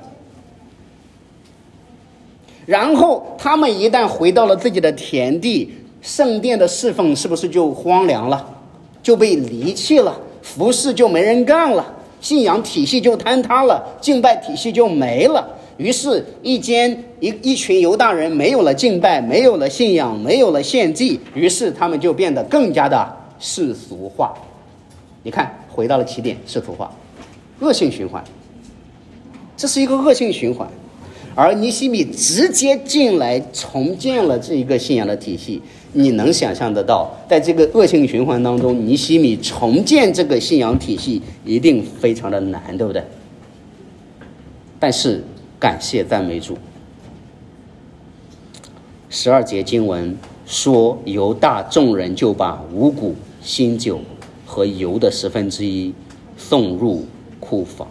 然后他们一旦回到了自己的田地，圣殿的侍奉是不是就荒凉了，就被离弃了，服侍就没人干了，信仰体系就坍塌了，敬拜体系就没了。于是一间一一群犹大人没有了敬拜，没有了信仰，没有了献祭，于是他们就变得更加的世俗化。你看，回到了起点，世俗化，恶性循环，这是一个恶性循环。 而尼希米直接进来重建了这一个信仰的体系。你能想象得到，在这个恶性循环当中，尼希米重建这个信仰体系一定非常的难，对不对？但是感谢赞美主，十二节经文说，犹大众人就把五谷、新酒和油的十分之一送入库房。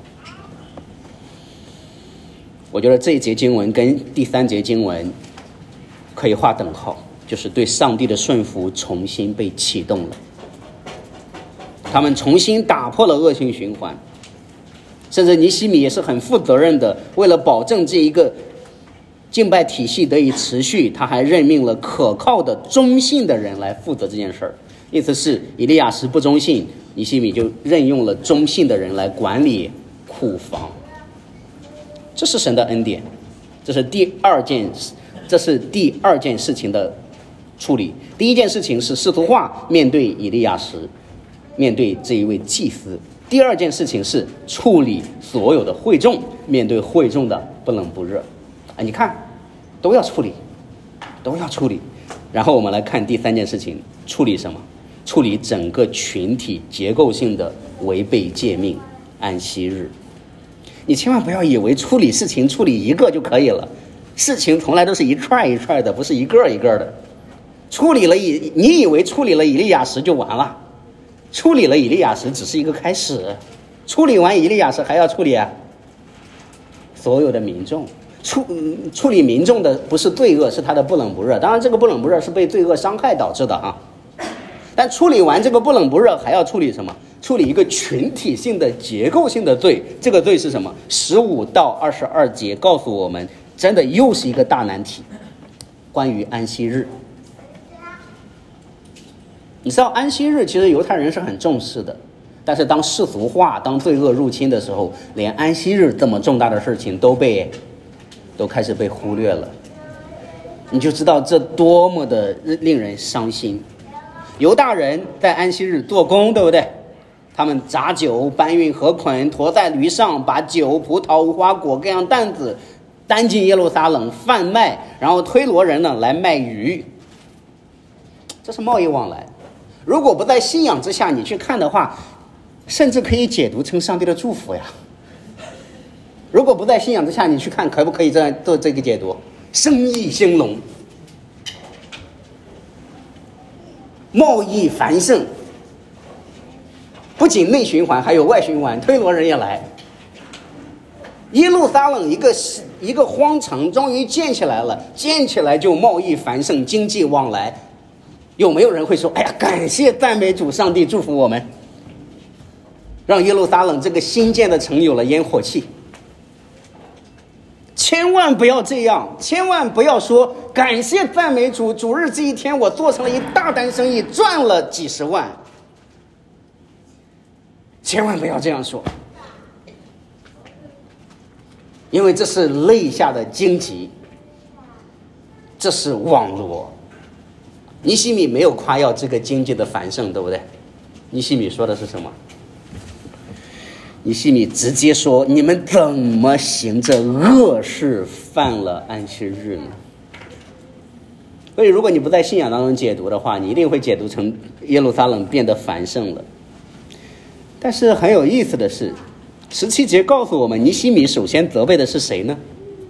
我觉得这一节经文跟第三节经文可以划等号，就是对上帝的顺服重新被启动了，他们重新打破了恶性循环。甚至尼希米也是很负责任的，为了保证这一个敬拜体系得以持续，他还任命了可靠的忠信的人来负责这件事儿。意思是以利亚实不忠信，尼希米就任用了忠信的人来管理库房。这是神的恩典，这是第二件这是第二件事情的处理。第一件事情是使徒化面对以利亚实，面对这一位祭司。第二件事情是处理所有的会众，面对会众的不冷不热。啊，你看，都要处理，都要处理。然后我们来看第三件事情，处理什么？处理整个群体结构性的违背诫命，安息日。你千万不要以为处理事情处理一个就可以了，事情从来都是一串一串的，不是一个一个的。处理了以你以为处理了以利亚实就完了？处理了以利亚实只是一个开始，处理完以利亚实还要处理啊所有的民众。处处理民众的不是罪恶，是他的不冷不热。当然这个不冷不热是被罪恶伤害导致的啊。但处理完这个不冷不热，还要处理什么？处理一个群体性的结构性的罪。这个罪是什么？十五到二十二节告诉我们，真的又是一个大难题，关于安息日。你知道安息日其实犹太人是很重视的，但是当世俗化、当罪恶入侵的时候，连安息日这么重大的事情都被都开始被忽略了。你就知道这多么的令人伤心。犹大人在安息日做工，对不对？他们榨酒、搬运禾捆，驮在驴上，把酒、葡萄、无花果各样担子担进耶路撒冷贩卖，然后推罗人呢来卖鱼。这是贸易往来。如果不在信仰之下你去看的话，甚至可以解读成上帝的祝福呀。如果不在信仰之下你去看，可不可以这样做这个解读？生意兴隆，贸易繁盛，不仅内循环还有外循环，推罗人也来。耶路撒冷一个一个荒城终于建起来了，建起来就贸易繁盛，经济往来。有没有人会说，哎呀，感谢赞美主，上帝祝福我们，让耶路撒冷这个新建的城有了烟火气？千万不要这样，千万不要说感谢赞美主，主日这一天我做成了一大单生意，赚了几十万。千万不要这样说，因为这是肋下的荆棘，这是网罗。尼希米没有夸耀这个经济的繁盛，对不对？尼希米说的是什么？尼希米直接说，你们怎么行这恶事，犯了安息日呢？所以如果你不在信仰当中解读的话，你一定会解读成耶路撒冷变得繁盛了。但是很有意思的是，十七节告诉我们，尼希米首先责备的是谁呢？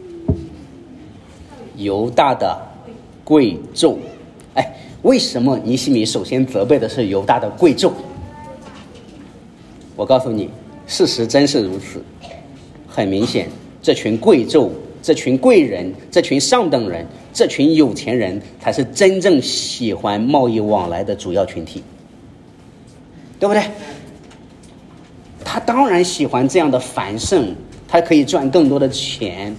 犹大的贵胄。哎，为什么尼希米首先责备的是犹大的贵胄？我告诉你，事实真是如此。很明显，这群贵胄、这群贵人、这群上等人、这群有钱人，才是真正喜欢贸易往来的主要群体，对不对？他当然喜欢这样的繁盛，他可以赚更多的钱。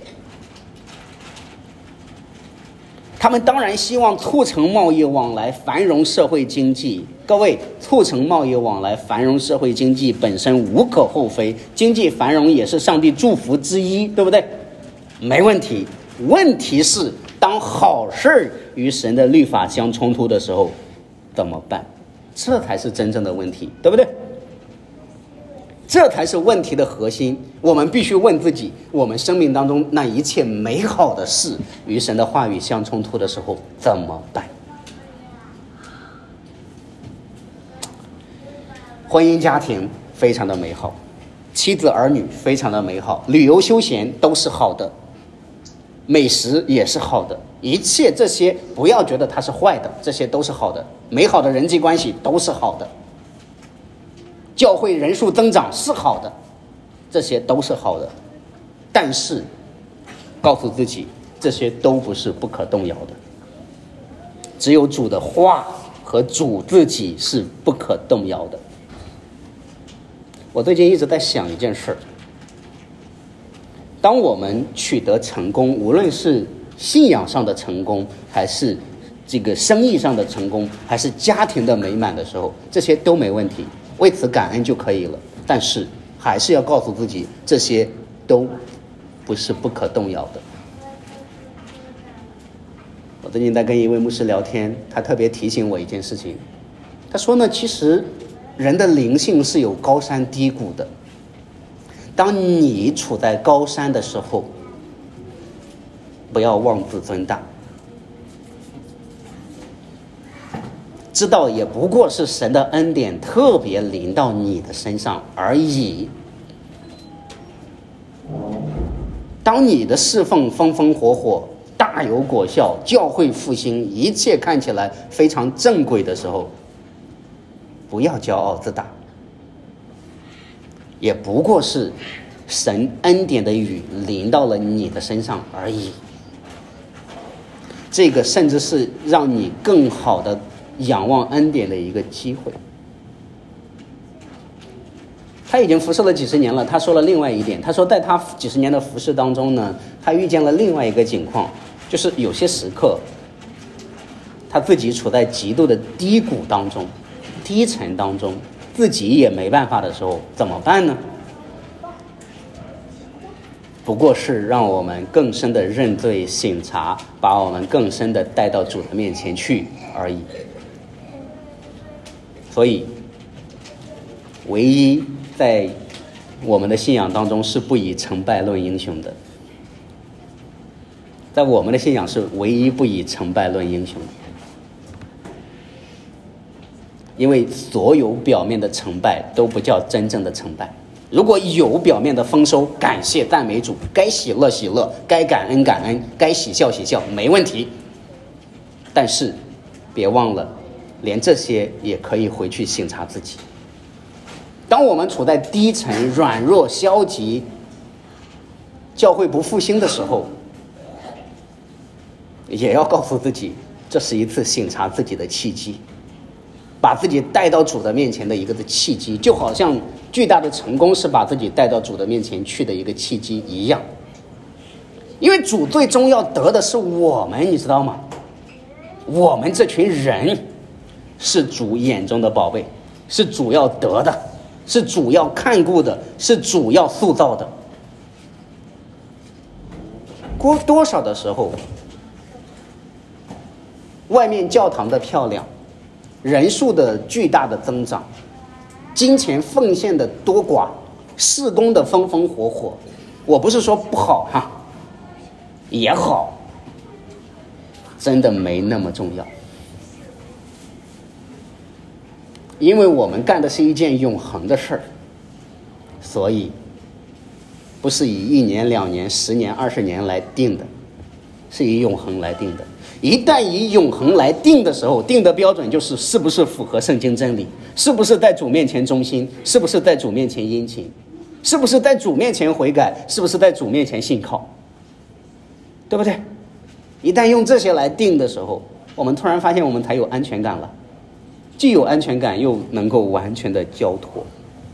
他们当然希望促成贸易往来，繁荣社会经济。各位，促成贸易往来，繁荣社会经济本身无可厚非，经济繁荣也是上帝祝福之一，对不对？没问题。问题是，当好事与神的律法相冲突的时候，怎么办？这才是真正的问题，对不对？ 这才是问题的核心。我们必须问自己，我们生命当中那一切美好的事与神的话语相冲突的时候怎么办？婚姻家庭非常的美好，妻子儿女非常的美好，旅游休闲都是好的，美食也是好的，一切这些不要觉得它是坏的，这些都是好的，美好的人际关系都是好的，教会人数增长是好的，这些都是好的。但是告诉自己，这些都不是不可动摇的，只有主的话和主自己是不可动摇的。我最近一直在想一件事儿，当我们取得成功，无论是信仰上的成功，还是这个生意上的成功，还是家庭的美满的时候，这些都没问题，为此感恩就可以了。但是还是要告诉自己，这些都不是不可动摇的。我最近在跟一位牧师聊天，他特别提醒我一件事情，他说呢，其实人的灵性是有高山低谷的，当你处在高山的时候，不要妄自尊大，知道也不过是神的恩典特别临到你的身上而已。当你的侍奉风风火火，大有果效，教会复兴，一切看起来非常正轨的时候，不要骄傲自大，也不过是神恩典的雨淋到了你的身上而已。这个甚至是让你更好的仰望恩典的一个机会。他已经服侍了几十年了，他说了另外一点，他说在他几十年的服侍当中呢，他遇见了另外一个情况，就是有些时刻他自己处在极度的低谷当中，低沉当中，自己也没办法的时候怎么办呢？不过是让我们更深的认罪省察，把我们更深的带到主的面前去而已。所以唯一在我们的信仰当中是不以成败论英雄的，在我们的信仰是唯一不以成败论英雄的。因为所有表面的成败都不叫真正的成败，如果有表面的丰收，感谢赞美主，该喜乐喜乐，该感恩感恩，该喜笑喜笑，没问题。但是别忘了，连这些也可以回去省察自己。当我们处在低沉、软弱、消极，教会不复兴的时候，也要告诉自己，这是一次省察自己的契机，把自己带到主的面前的一个的契机，就好像巨大的成功是把自己带到主的面前去的一个契机一样。因为主最终要得的是我们，你知道吗？我们这群人是主眼中的宝贝，是主要得的，是主要看顾的，是主要塑造的。过多少的时候，外面教堂的漂亮，人数的巨大的增长，金钱奉献的多寡，事工的风风火火，我不是说不好哈，也好，真的没那么重要。因为我们干的是一件永恒的事儿，所以不是以一年两年十年二十年来定的，是以永恒来定的。一旦以永恒来定的时候，定的标准就是是不是符合圣经真理，是不是在主面前忠心，是不是在主面前殷勤，是不是在主面前悔改，是不是在主面前信靠，对不对？一旦用这些来定的时候，我们突然发现我们才有安全感了，既有安全感又能够完全的交托。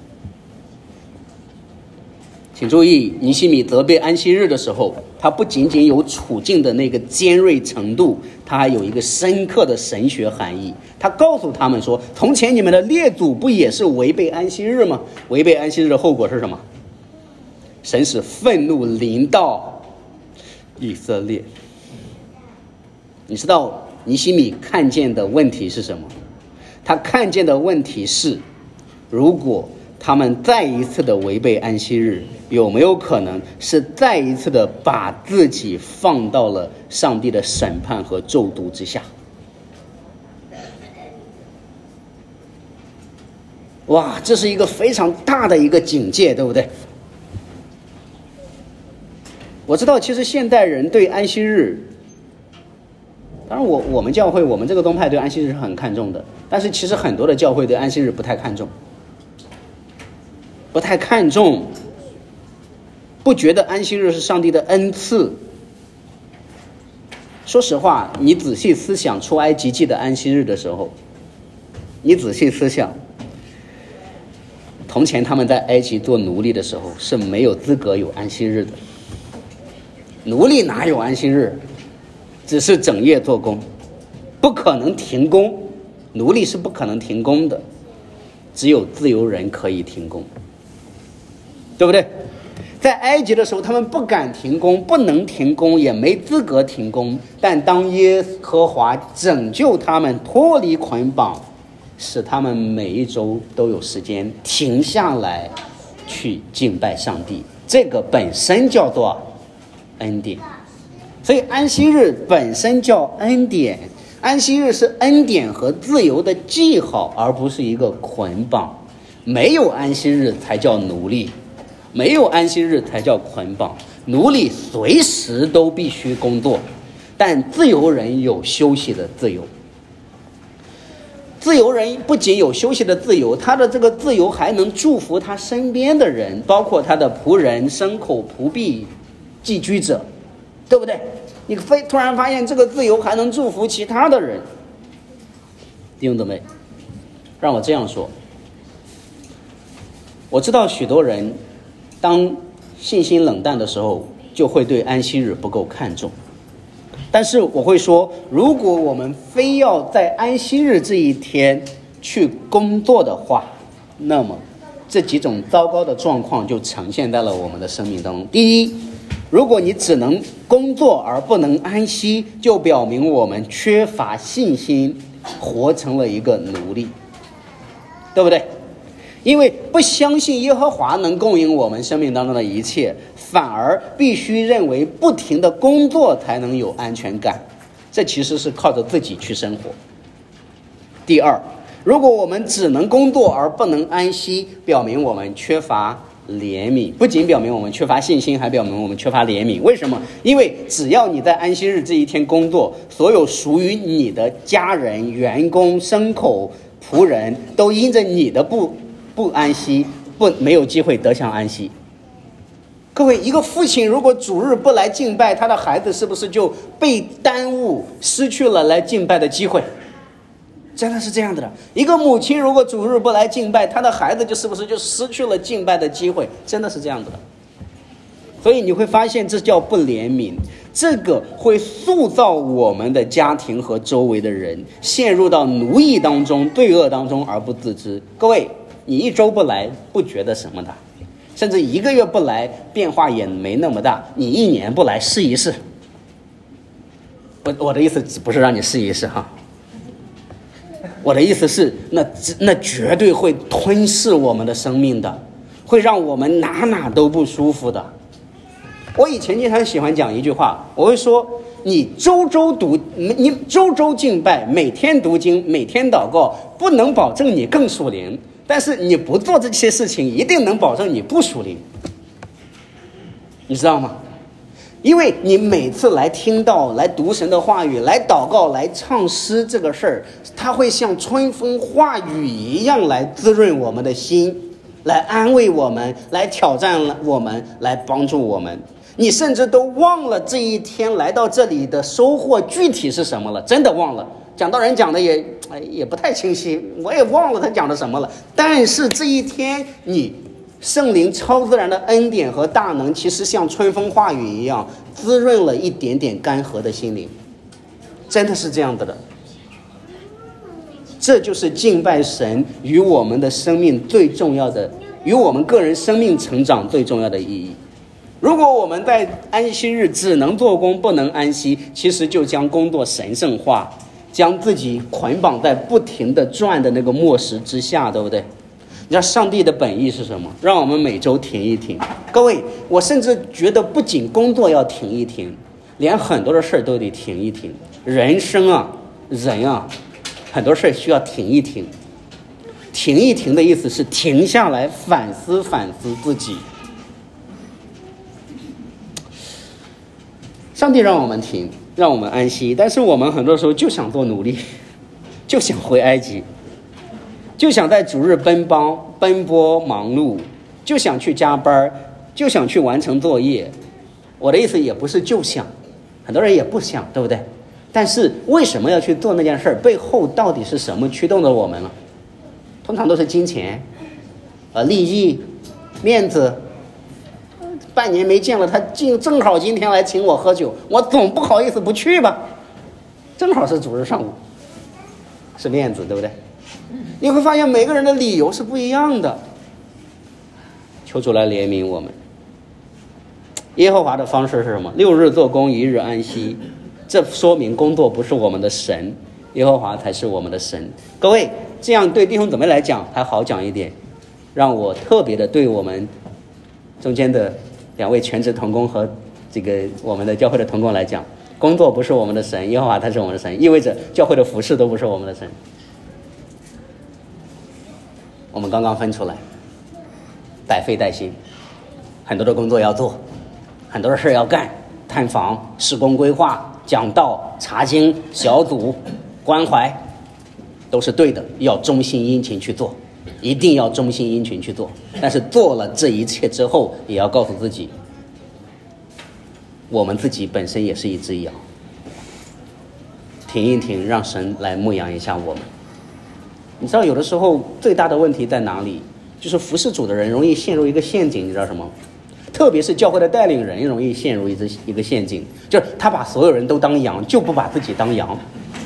请注意，尼希米责备安息日的时候，他不仅仅有处境的那个尖锐程度，他还有一个深刻的神学含义。他告诉他们说，从前你们的列祖不也是违背安息日吗？违背安息日的后果是什么？神使愤怒临到以色列。你知道尼希米看见的问题是什么？他看见的问题是，如果他们再一次的违背安息日，有没有可能是再一次的把自己放到了上帝的审判和咒诅之下？哇，这是一个非常大的一个警戒，对不对？我知道其实现代人对安息日，当然我我们教会我们这个宗派对安息日是很看重的，但是其实很多的教会对安息日不太看重，不太看重，不觉得安息日是上帝的恩赐。说实话，你仔细思想出埃及记的安息日的时候，你仔细思想，从前他们在埃及做奴隶的时候是没有资格有安息日的，奴隶哪有安息日？只是整夜做工，不可能停工，奴隶是不可能停工的，只有自由人可以停工，对不对？在埃及的时候他们不敢停工，不能停工，也没资格停工，但当耶和华拯救他们脱离捆绑，使他们每一周都有时间停下来去敬拜上帝，这个本身叫做恩典。所以安息日本身叫恩典，安息日是恩典和自由的记号，而不是一个捆绑。没有安息日才叫奴隶，没有安息日才叫捆绑。奴隶随时都必须工作，但自由人有休息的自由。自由人不仅有休息的自由，他的这个自由还能祝福他身边的人，包括他的仆人、牲口、仆婢、寄居者，对不对？你非突然发现这个自由还能祝福其他的人。弟兄姊妹，让我这样说，我知道许多人当信心冷淡的时候，就会对安息日不够看重。但是我会说，如果我们非要在安息日这一天去工作的话，那么这几种糟糕的状况就呈现在了我们的生命当中。第一，如果你只能工作而不能安息，就表明我们缺乏信心，活成了一个奴隶，对不对？因为不相信耶和华能供应我们生命当中的一切，反而必须认为不停的工作才能有安全感，这其实是靠着自己去生活。第二，如果我们只能工作而不能安息，表明我们缺乏怜悯，不仅表明我们缺乏信心，还表明我们缺乏怜悯。为什么？因为只要你在安息日这一天工作，所有属于你的家人、员工、牲口、仆人都因着你的不不安息，不没有机会得享安息。各位，一个父亲如果主日不来敬拜，他的孩子是不是就被耽误，失去了来敬拜的机会？真的是这样的。一个母亲如果主日不来敬拜，他的孩子就是不是就失去了敬拜的机会？真的是这样子的。所以你会发现这叫不怜悯，这个会塑造我们的家庭和周围的人陷入到奴役当中、罪恶当中而不自知。各位，你一周不来不觉得什么的，甚至一个月不来变化也没那么大，你一年不来试一试。我我的意思不是让你试一试哈，我的意思是那那绝对会吞噬我们的生命的，会让我们哪哪都不舒服的。我以前经常喜欢讲一句话，我会说，你周周读你周周敬拜，每天读经，每天祷告，不能保证你更属灵，但是你不做这些事情，一定能保证你不属灵，你知道吗？因为你每次来听到、来读神的话语、来祷告、来唱诗这个事儿，它会像春风化雨一样来滋润我们的心，来安慰我们，来挑战我们，来帮助我们。你甚至都忘了这一天来到这里的收获具体是什么了，真的忘了。讲到人讲的也也不太清晰，我也忘了他讲的什么了。但是这一天你圣灵超自然的恩典和大能，其实像春风化雨一样滋润了一点点干涸的心灵，真的是这样子的。这就是敬拜神与我们的生命最重要的，与我们个人生命成长最重要的意义。如果我们在安息日只能做工不能安息，其实就将工作神圣化，将自己捆绑在不停的转的那个磨石之下，对不对？ 你知道上帝的本意是什么？让我们每周停一停。各位，我甚至觉得不仅工作要停一停，连很多的事儿都得停一停。人生啊，人啊，很多事儿需要停一停。停一停的意思是停下来反思反思自己。上帝让我们停，让我们安息，但是我们很多时候就想做奴隶，就想回埃及，就想在主日奔波奔波忙碌，就想去加班，就想去完成作业。我的意思也不是就想，很多人也不想，对不对？但是为什么要去做那件事？背后到底是什么驱动着我们呢？通常都是金钱、呃利益、面子。半年没见了，他竟正好今天来请我喝酒，我总不好意思不去吧？正好是主日上午，是面子，对不对？你会发现每个人的理由是不一样的。求主来怜悯我们。耶和华的方式是什么？六日做工，一日安息。这说明工作不是我们的神，耶和华才是我们的神。各位，这样对弟兄姊妹来讲还好讲一点。让我特别的对我们中间的两位全职同工和这个我们的教会的同工来讲，工作不是我们的神，耶和华他是我们的神，意味着教会的服事都不是我们的神。我们刚刚分出来，百废待兴，很多的工作要做，很多的事要干，探访、施工规划、讲道、查经、小组、关怀，都是对的，要忠心殷勤去做，一定要忠心殷勤去做。但是做了这一切之后，也要告诉自己，我们自己本身也是一只羊，停一停，让神来牧养一下我们。你知道有的时候最大的问题在哪里？就是服侍主的人容易陷入一个陷阱，你知道什么？特别是教会的带领人容易陷入一只一个陷阱，就是他把所有人都当羊，就不把自己当羊。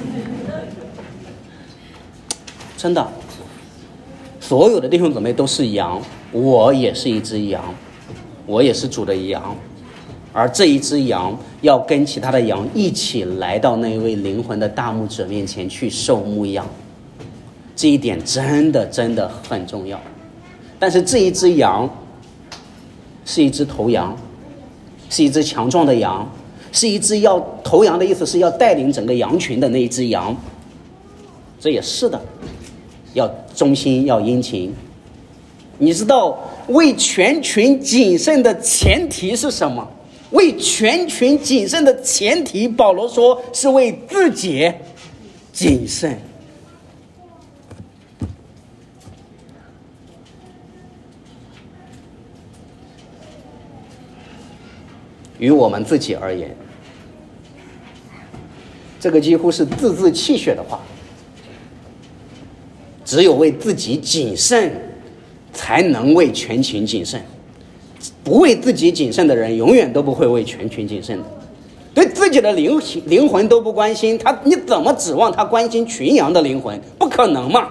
真的，所有的弟兄姊妹都是羊，我也是一只羊，我也是主的羊，而这一只羊要跟其他的羊一起来到那位灵魂的大牧者面前去受牧养。这一点真的真的很重要。但是这一只羊是一只头羊，是一只强壮的羊，是一只要头羊的意思是要带领整个羊群的那一只羊，这也是的，要忠心，要殷勤。你知道为全群谨慎的前提是什么？为全群谨慎的前提，保罗说是为自己谨慎。于我们自己而言，这个几乎是字字泣血的话。只有为自己谨慎，才能为全群谨慎。不为自己谨慎的人，永远都不会为全群谨慎的。对自己的灵灵魂都不关心，他你怎么指望他关心群羊的灵魂？不可能嘛！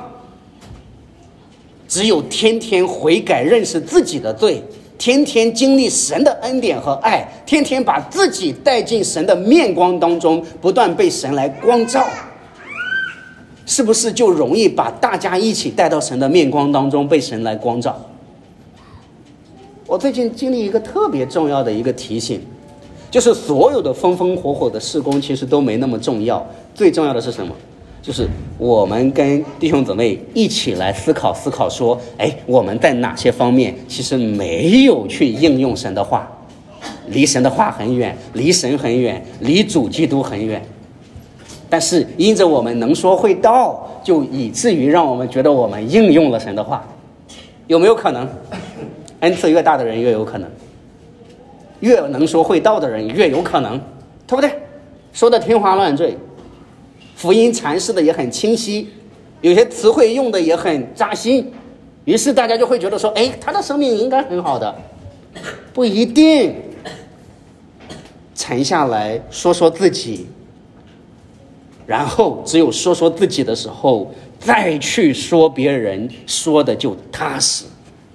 只有天天悔改，认识自己的罪，天天经历神的恩典和爱，天天把自己带进神的面光当中，不断被神来光照，是不是就容易把大家一起带到神的面光当中，被神来光照？我最近经历一个特别重要的一个提醒，就是所有的风风火火的事工其实都没那么重要，最重要的是什么？就是我们跟弟兄姊妹一起来思考思考说，哎，我们在哪些方面其实没有去应用神的话，离神的话很远，离神很远，离主基督很远。但是因着我们能说会道，就以至于让我们觉得我们应用了神的话。有没有可能？恩赐越大的人越有可能，越能说会道的人越有可能，对不对？说的天花乱坠，福音阐释的也很清晰，有些词汇用的也很扎心，于是大家就会觉得说，哎，他的生命应该很好的。不一定。沉下来说说自己，然后只有说说自己的时候，再去说别人，说的就踏实，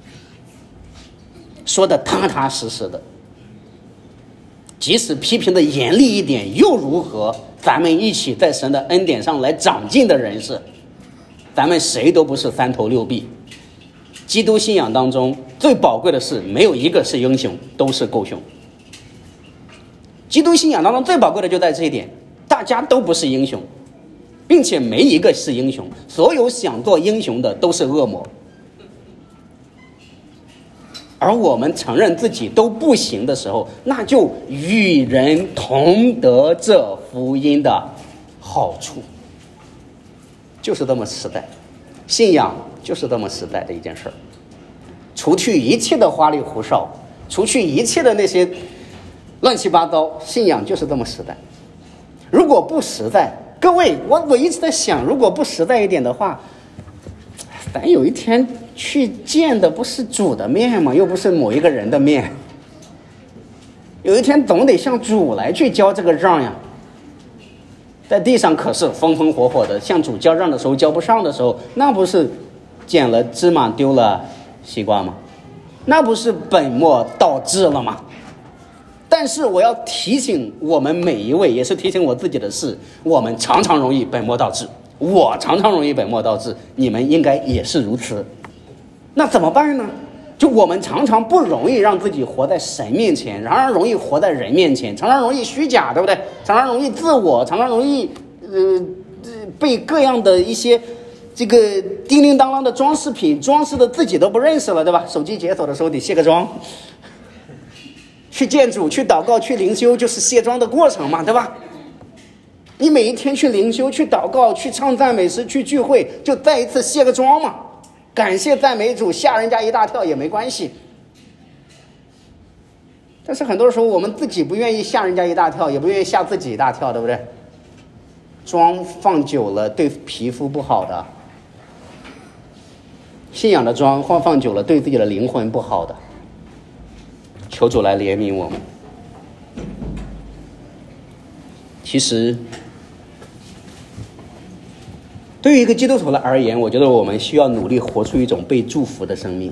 说的踏踏实实的。即使批评的严厉一点又如何？咱们一起在神的恩典上来长进的人士，咱们谁都不是三头六臂， 基督信仰当中最宝贵的是，没有一个是英雄，都是狗熊。基督信仰当中最宝贵的就在这一点，大家都不是英雄，并且没一个是英雄，所有想做英雄的都是恶魔。而我们承认自己都不行的时候，那就与人同得这福音的好处。就是这么实在，信仰就是这么实在的一件事儿。除去一切的花里胡哨，除去一切的那些乱七八糟，信仰就是这么实在。如果不实在，各位，我我一直在想，如果不实在一点的话，咱有一天去见的不是主的面吗？又不是某一个人的面，有一天总得向主来去交这个账呀。在地上可是风风火火的，向主交账的时候交不上的时候，那不是捡了芝麻丢了西瓜吗？那不是本末倒置了吗？但是我要提醒我们每一位，也是提醒我自己的是，我们常常容易本末倒置，我常常容易本末倒置，你们应该也是如此。那怎么办呢？就我们常常不容易让自己活在神面前，常常容易活在人面前，常常容易虚假，对不对？常常容易自我，常常容易呃被各样的一些这个叮叮当当的装饰品装饰的自己都不认识了，对吧？手机解锁的时候得卸个妆，去见主、去祷告、去灵修，就是卸妆的过程嘛，对吧？你每一天去灵修、去祷告、去唱赞美诗、去聚会，就再一次卸个妆嘛。感谢赞美主，吓人家一大跳也没关系。但是很多时候我们自己不愿意吓人家一大跳，也不愿意吓自己一大跳，对不对？妆放久了对皮肤不好的，信仰的妆放放久了对自己的灵魂不好的。求主来怜悯我们。其实对于一个基督徒的而言，我觉得我们需要努力活出一种被祝福的生命。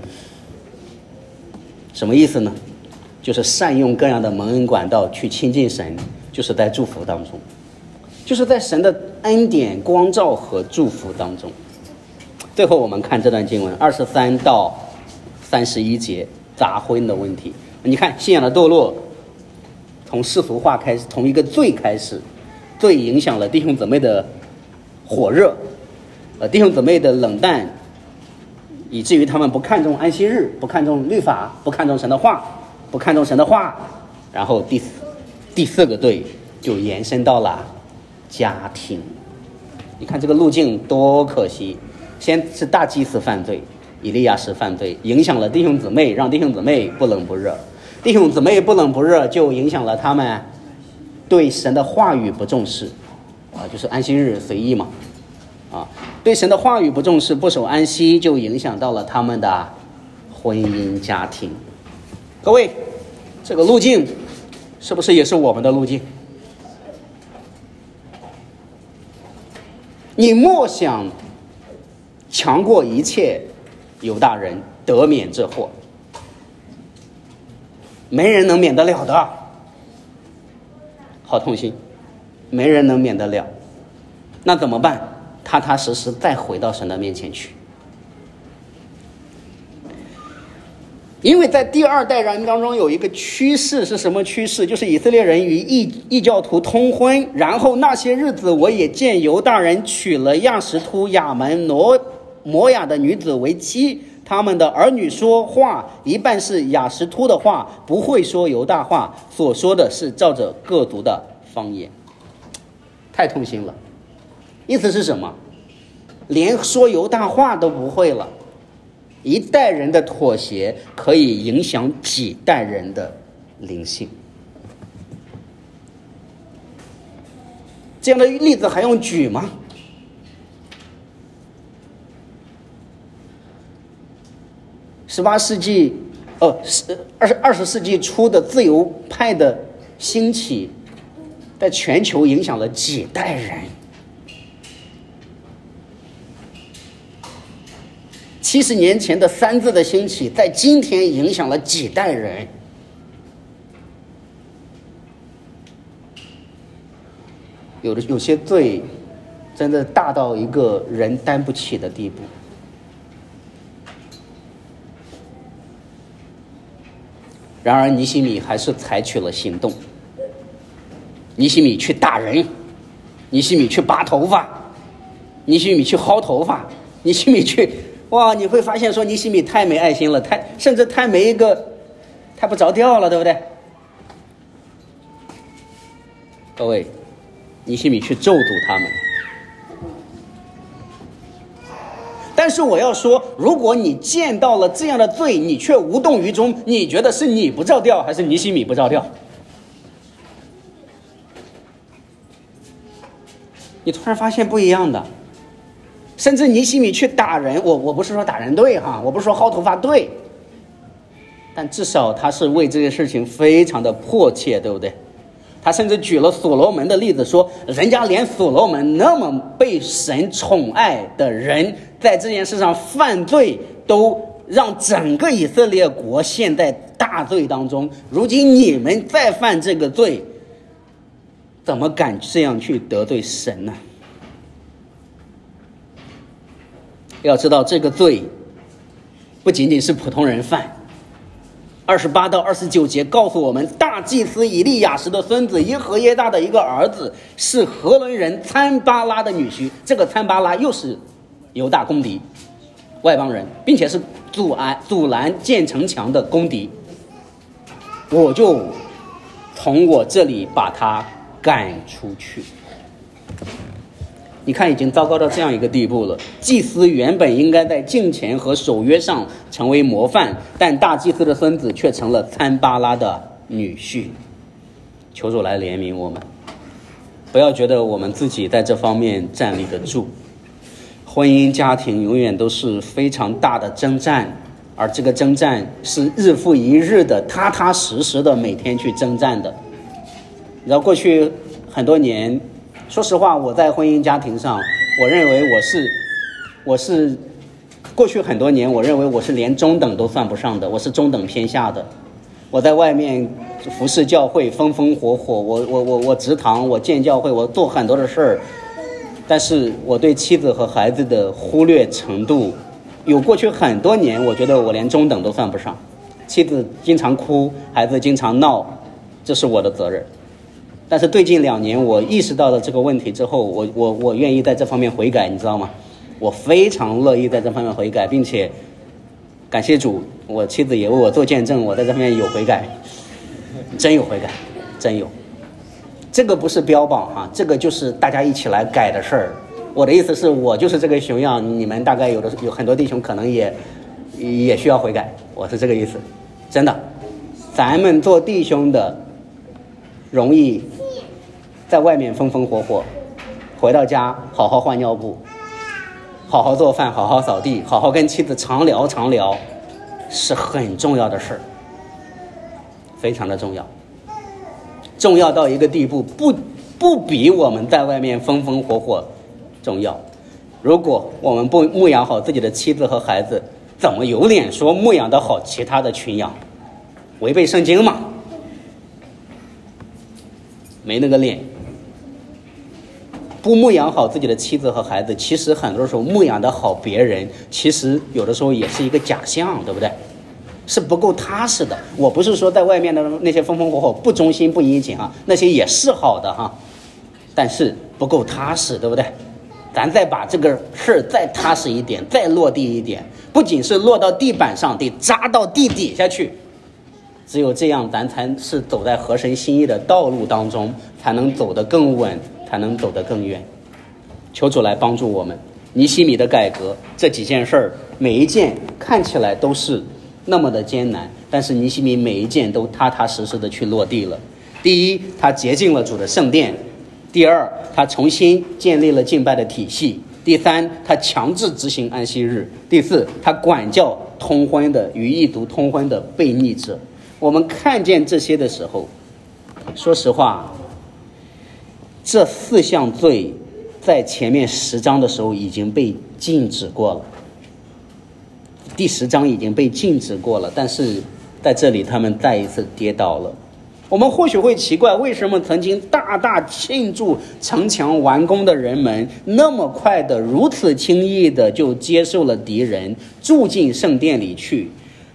什么意思呢？就是善用各样的蒙恩管道去亲近神，就是在祝福当中，就是在神的恩典、光照和祝福当中。最后我们看这段经文二十三到三十一节，杂婚的问题。你看信仰的堕落从世俗化开始，从一个罪开始，罪影响了弟兄姊妹的火热，呃，弟兄姊妹的冷淡，以至于他们不看重安息日，不看重律法，不看重神的话，不看重神的话。然后第四第四个罪就延伸到了家庭。你看这个路径多可惜，先是大祭司犯罪，以利亚实犯罪，影响了弟兄姊妹，让弟兄姊妹不冷不热，弟兄姊妹不冷不热，就影响了他们对神的话语不重视啊，就是安息日随意嘛啊，对神的话语不重视，不守安息，就影响到了他们的婚姻家庭。各位，这个路径是不是也是我们的路径？你莫想强过一切犹大人得免这祸，没人能免得了的。好痛心，没人能免得了。那怎么办？踏踏实实再回到神的面前去。因为在第二代人当中有一个趋势，是什么趋势？就是以色列人与异异教徒通婚，然后那些日子我也见犹大人娶了亚实突、亚门、挪摩亚的女子为妻，他们的儿女说话一半是亚实突的话，不会说犹大话，所说的是照着各族的方言。太痛心了。意思是什么？连说犹大话都不会了。一代人的妥协可以影响几代人的灵性。这样的例子还用举吗？十八世纪，呃，二十二十世纪初的自由派的兴起，在全球影响了几代人。七十年前的三字的兴起，在今天影响了几代人。有的有些罪，真的大到一个人担不起的地步。 然而尼西米还是采取了行动。尼西米去打人，尼西米去拔头发，尼西米去薅头发，尼西米去，哇，你会发现说尼西米太没爱心了，太甚至太没一个，太不着调了，对不对？各位，尼西米去咒诅他们。但是我要说，如果你见到了这样的罪，你却无动于衷，你觉得是你不着调，还是尼西米不着调？你突然发现不一样的。甚至尼西米去打人，我我不是说打人对哈，我不是说薅头发对，但至少他是为这件事情非常的迫切，对不对？他甚至举了所罗门的例子，说人家连所罗门那么被神宠爱的人，在这件事上犯罪，都让整个以色列国陷在大罪当中。如今你们再犯这个罪，怎么敢这样去得罪神呢？要知道这个罪不仅仅是普通人犯。二十八到二十九节告诉我们，大祭司以利亚时的孙子耶和耶大的一个儿子是何伦人参巴拉的女婿，这个参巴拉又是犹大公敌，外邦人，并且是阻拦阻拦建城墙的公敌，我就从我这里把他赶出去。你看已经糟糕到这样一个地步了，祭司原本应该在敬虔和守约上成为模范，但大祭司的孙子却成了参巴拉的女婿。求主来怜悯我们，不要觉得我们自己在这方面站立得住。婚姻家庭永远都是非常大的征战，而这个征战是日复一日的踏踏实实的每天去征战的。你知道过去很多年，说实话，我在婚姻家庭上，我认为我是我是过去很多年我认为我是连中等都算不上的，我是中等偏下的。我在外面服侍教会风风火火，我我我我植堂，我建教会，我做很多的事儿，但是我对妻子和孩子的忽略程度，有过去很多年我觉得我连中等都算不上。妻子经常哭，孩子经常闹，这是我的责任。但是最近两年我意识到了这个问题之后，我我我愿意在这方面悔改，你知道吗？我非常乐意在这方面悔改，并且感谢主，我妻子也为我做见证，我在这方面有悔改，真有悔改，真有。这个不是标榜哈，这个就是大家一起来改的事儿。我的意思是我就是这个熊样，你们大概有的有很多弟兄可能也也需要悔改，我是这个意思，真的。咱们做弟兄的容易在外面风风火火，回到家好好换尿布，好好做饭，好好扫地，好好跟妻子常聊常聊，是很重要的事，非常的重要，重要到一个地步，不不比我们在外面风风火火重要。如果我们不牧养好自己的妻子和孩子，怎么有脸说牧养得好其他的群羊？违背圣经嘛？没那个脸。不牧养好自己的妻子和孩子，其实很多时候牧养得好别人，其实有的时候也是一个假象，对不对？是不够踏实的。我不是说在外面的那些风风火火不忠心不殷勤啊，那些也是好的哈，但是不够踏实，对不对？咱再把这个事再踏实一点，再落地一点，不仅是落到地板上，得扎到地底下去。只有这样，咱才是走在合神心意的道路当中，才能走得更稳，才能走得更远。求主来帮助我们。尼希米的改革这几件事儿，每一件看起来都是那么的艰难，但是尼希米每一件都踏踏实实的去落地了。第一，他洁净了主的圣殿；第二，他重新建立了敬拜的体系；第三，他强制执行安息日；第四，他管教通婚的与异族通婚的悖逆者。我们看见这些的时候，说实话，这四项罪在前面十章的时候已经被禁止过了，第十章已经被禁止过了，但是在这里他们再一次跌倒了。我们或许会奇怪，为什么曾经大大庆祝城墙完工的人们，那么快的如此轻易的就接受了敌人，住进圣殿里去。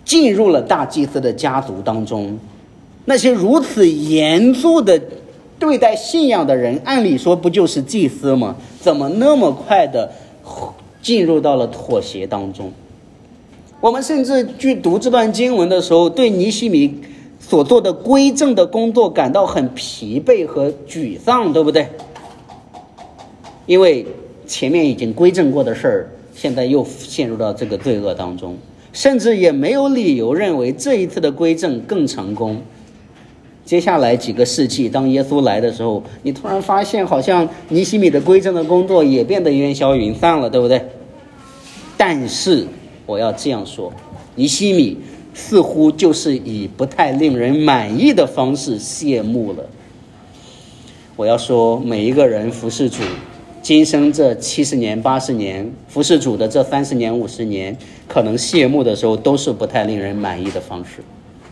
进入了大祭司的家族当中。那些如此严肃的对待信仰的人，按理说不就是祭司吗？怎么那么快的进入到了妥协当中？我们甚至去读这段经文的时候，对尼希米所做的归正的工作感到很疲惫和沮丧，对不对？因为前面已经归正过的事儿，现在又陷入到这个罪恶当中，甚至也没有理由认为这一次的归正更成功。接下来几个世纪，当耶稣来的时候，你突然发现好像尼希米的归正的工作也变得烟消云散了，对不对？但是我要这样说，尼希米似乎就是以不太令人满意的方式谢幕了。我要说，每一个人服侍主，今生这七十年、八十年服侍主的这三十年、五十年，可能谢幕的时候都是不太令人满意的方式。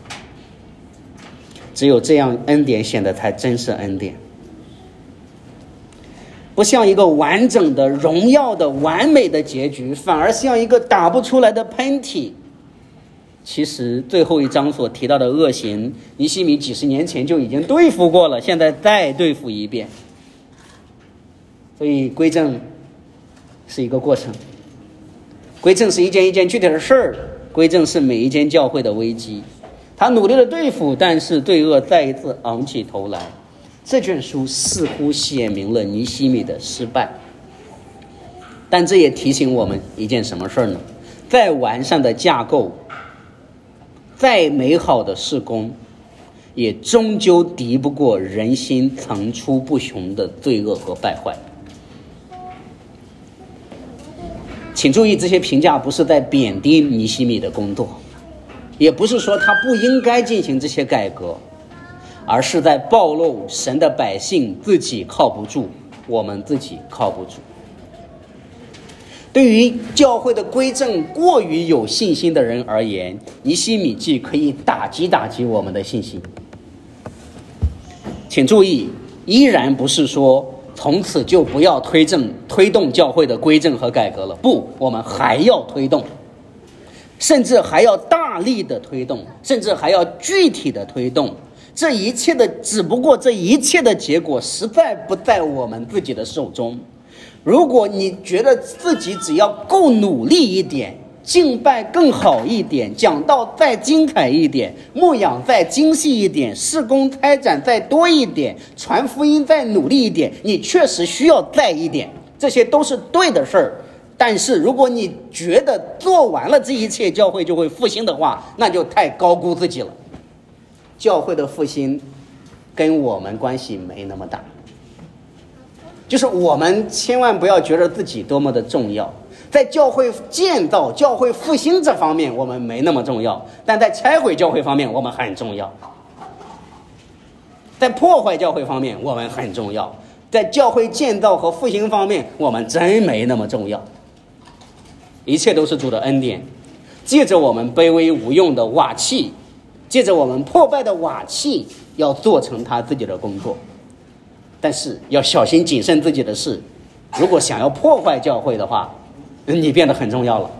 只有这样，恩典显得才真是恩典，不像一个完整的、荣耀的、完美的结局，反而像一个打不出来的喷嚏。其实最后一章所提到的恶行，尼希米几十年前就已经对付过了，现在再对付一遍。所以归正是一个过程，归正是一件一件具体的事儿，归正是每一间教会的危机。他努力的对付，但是罪恶再一次昂起头来。这卷书似乎写明了尼希米的失败，但这也提醒我们一件什么事呢？再完善的架构，再美好的事工，也终究敌不过人心层出不穷的罪恶和败坏。请注意，这些评价不是在贬低尼希米的工作，也不是说他不应该进行这些改革，而是在暴露神的百姓自己靠不住，我们自己靠不住。对于教会的归正过于有信心的人而言，尼希米记可以打击打击我们的信心。请注意，依然不是说从此就不要推正推动教会的归正和改革了，不，我们还要推动，甚至还要大力的推动，甚至还要具体的推动。这一切的只不过这一切的结果实在不在我们自己的手中。如果你觉得自己只要够努力一点，敬拜更好一点，讲道再精彩一点，牧养再精细一点，事工开展再多一点，传福音再努力一点，你确实需要再一点，这些都是对的事儿。但是如果你觉得做完了这一切教会就会复兴的话，那就太高估自己了。教会的复兴跟我们关系没那么大，就是我们千万不要觉得自己多么的重要。在教会建造、教会复兴这方面我们没那么重要，但在拆毁教会方面我们很重要，在破坏教会方面我们很重要，在教会建造和复兴方面我们真没那么重要。一切都是主的恩典，借着我们卑微无用的瓦器，借着我们破败的瓦器，要做成他自己的工作。但是要小心谨慎自己的事，如果想要破坏教会的话，你变得很重要了。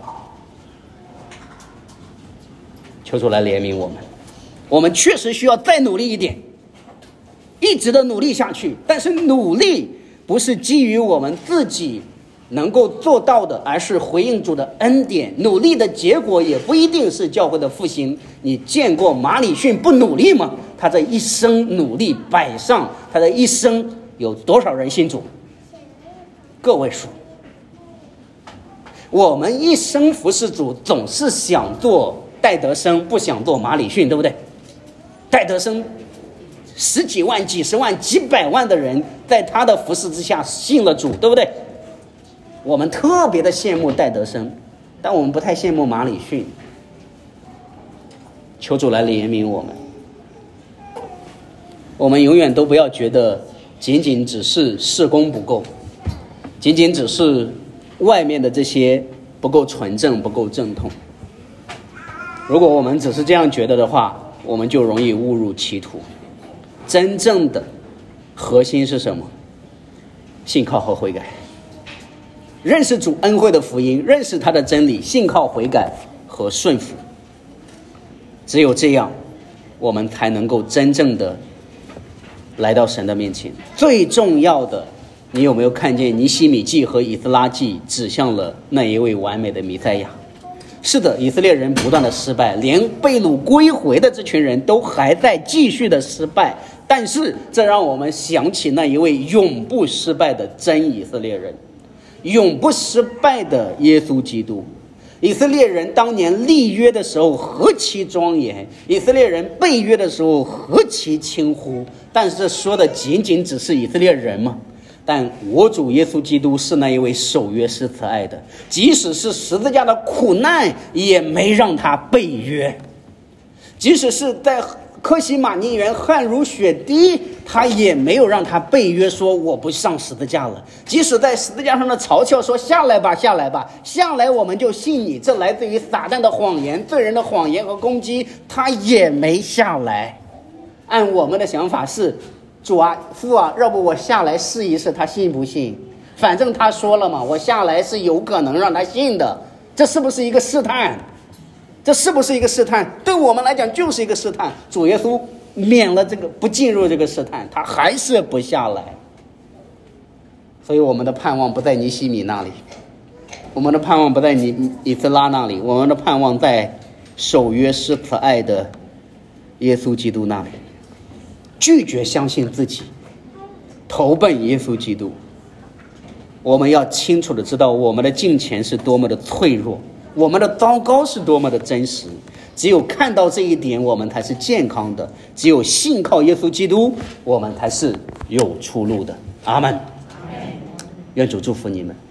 求主来怜悯我们，我们确实需要再努力一点，一直的努力下去。但是努力不是基于我们自己能够做到的，而是回应主的恩典。努力的结果也不一定是教会的复兴。你见过马礼逊不努力吗？他这一生努力摆上，他的一生有多少人信主？个位数。我们一生服侍主，总是想做戴德生，不想做马礼逊，对不对？戴德生十几万、几十万、几百万的人在他的服侍之下信了主，对不对？我们特别的羡慕戴德生，但我们不太羡慕马礼逊。求主来怜悯我们，我们永远都不要觉得仅仅只是事工不够，仅仅只是外面的这些不够纯正、不够正统。如果我们只是这样觉得的话，我们就容易误入歧途。真正的核心是什么？信靠和悔改，认识主恩惠的福音，认识他的真理，信靠悔改和顺服。 只有这样，我们才能够真正的来到神的面前。最重要的，你有没有看见尼希米记和以斯拉记指向了那一位完美的弥赛亚？是的，以色列人不断的失败，连被掳归回的这群人都还在继续的失败，但是这让我们想起那一位永不失败的真以色列人，永不失败的耶稣基督。以色列人当年立约的时候何其庄严，以色列人背约的时候何其轻忽，但是这说的仅仅只是以色列人吗？但我主耶稣基督是那一位守约施慈爱的，即使是十字架的苦难也没让他背约，即使是在科西玛尼园汗如雪滴，他也没有让他背约说我不上十字架了。即使在十字架上的嘲笑说下来吧下来吧下来我们就信你，这来自于撒旦的谎言，罪人的谎言和攻击，他也没下来。按我们的想法是，主啊父啊，要不我下来试一试他信不信，反正他说了嘛，我下来是有可能让他信的。这是不是一个试探？这是不是一个试探？对我们来讲就是一个试探。主耶稣免了这个，不进入这个试探，他还是不下来。所以我们的盼望不在尼希米那里，我们的盼望不在尼以斯拉那里，我们的盼望在守约施慈爱的耶稣基督那里。拒绝相信自己，投奔耶稣基督。我们要清楚的知道我们的敬虔是多么的脆弱，我们的糟糕是多么的真实。只有看到这一点，我们才是健康的，只有信靠耶稣基督，我们才是有出路的。阿们。愿主祝福你们。